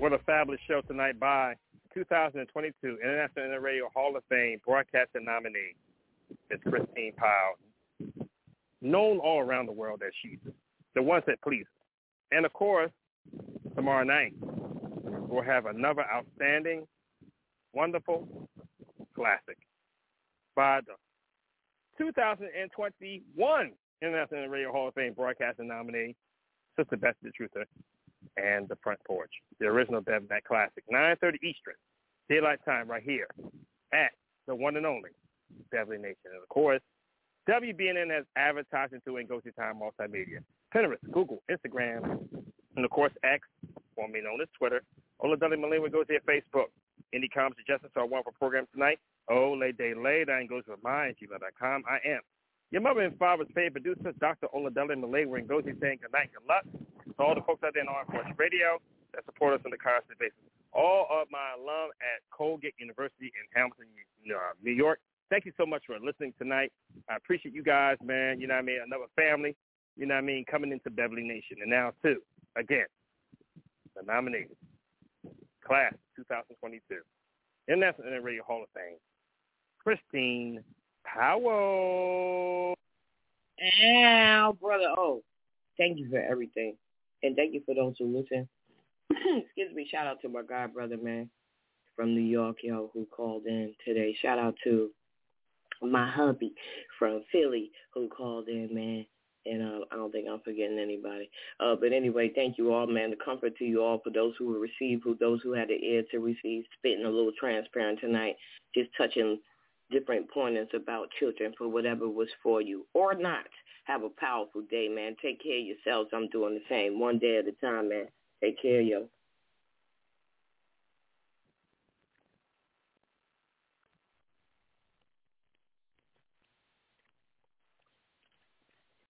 What a fabulous show tonight by 2022 International Internet Radio Hall of Fame broadcaster nominee. It's Christine Powell, known all around the world as she's the ones that please. And, of course, tomorrow night, we'll have another outstanding, wonderful classic by the 2021 International Radio Hall of Fame broadcasting nominee, Sister Bessie the Truther, and The Front Porch, the original Bev Night Classic, 9:30 Eastern, daylight time right here at the one and only Beverly Nation. And, of course, WBNN has advertising to Ngozi Time Multimedia, Pinterest, Google, Instagram, and, of course, X, formerly known as Twitter. Oladele Maliwa goes here, Facebook. Any comments, suggestions or one for program tonight? Oladele, that goes with mine, gmail.com. I am your mother and father's favorite producer, Dr. Oladele Maliwa Ngozi, saying good night and good luck to all the folks out there in Armed Forces Radio that support us on the constant basis. All of my alum at Colgate University in Hamilton, New York. Thank you so much for listening tonight. I appreciate you guys, man. You know what I mean? Another family, you know what I mean, coming into Beverly Nation. And now, too, again, the nominee, class 2022, International Internet Radio Hall of Fame, Christine Powell. Ow, brother. Oh, thank you for everything. And thank you for those who listen. Excuse me. Shout out to my god brother, man, from New York, who called in today. Shout out to my hubby from Philly who called in, man. And I don't think I'm forgetting anybody. But anyway, thank you all, man. The comfort to you all for those who will receive, those who had the ear to receive, spitting a little transparent tonight, just touching different pointers about children for whatever was for you or not. Have a powerful day, man. Take care of yourselves. I'm doing the same. One day at a time, man. Take care of you.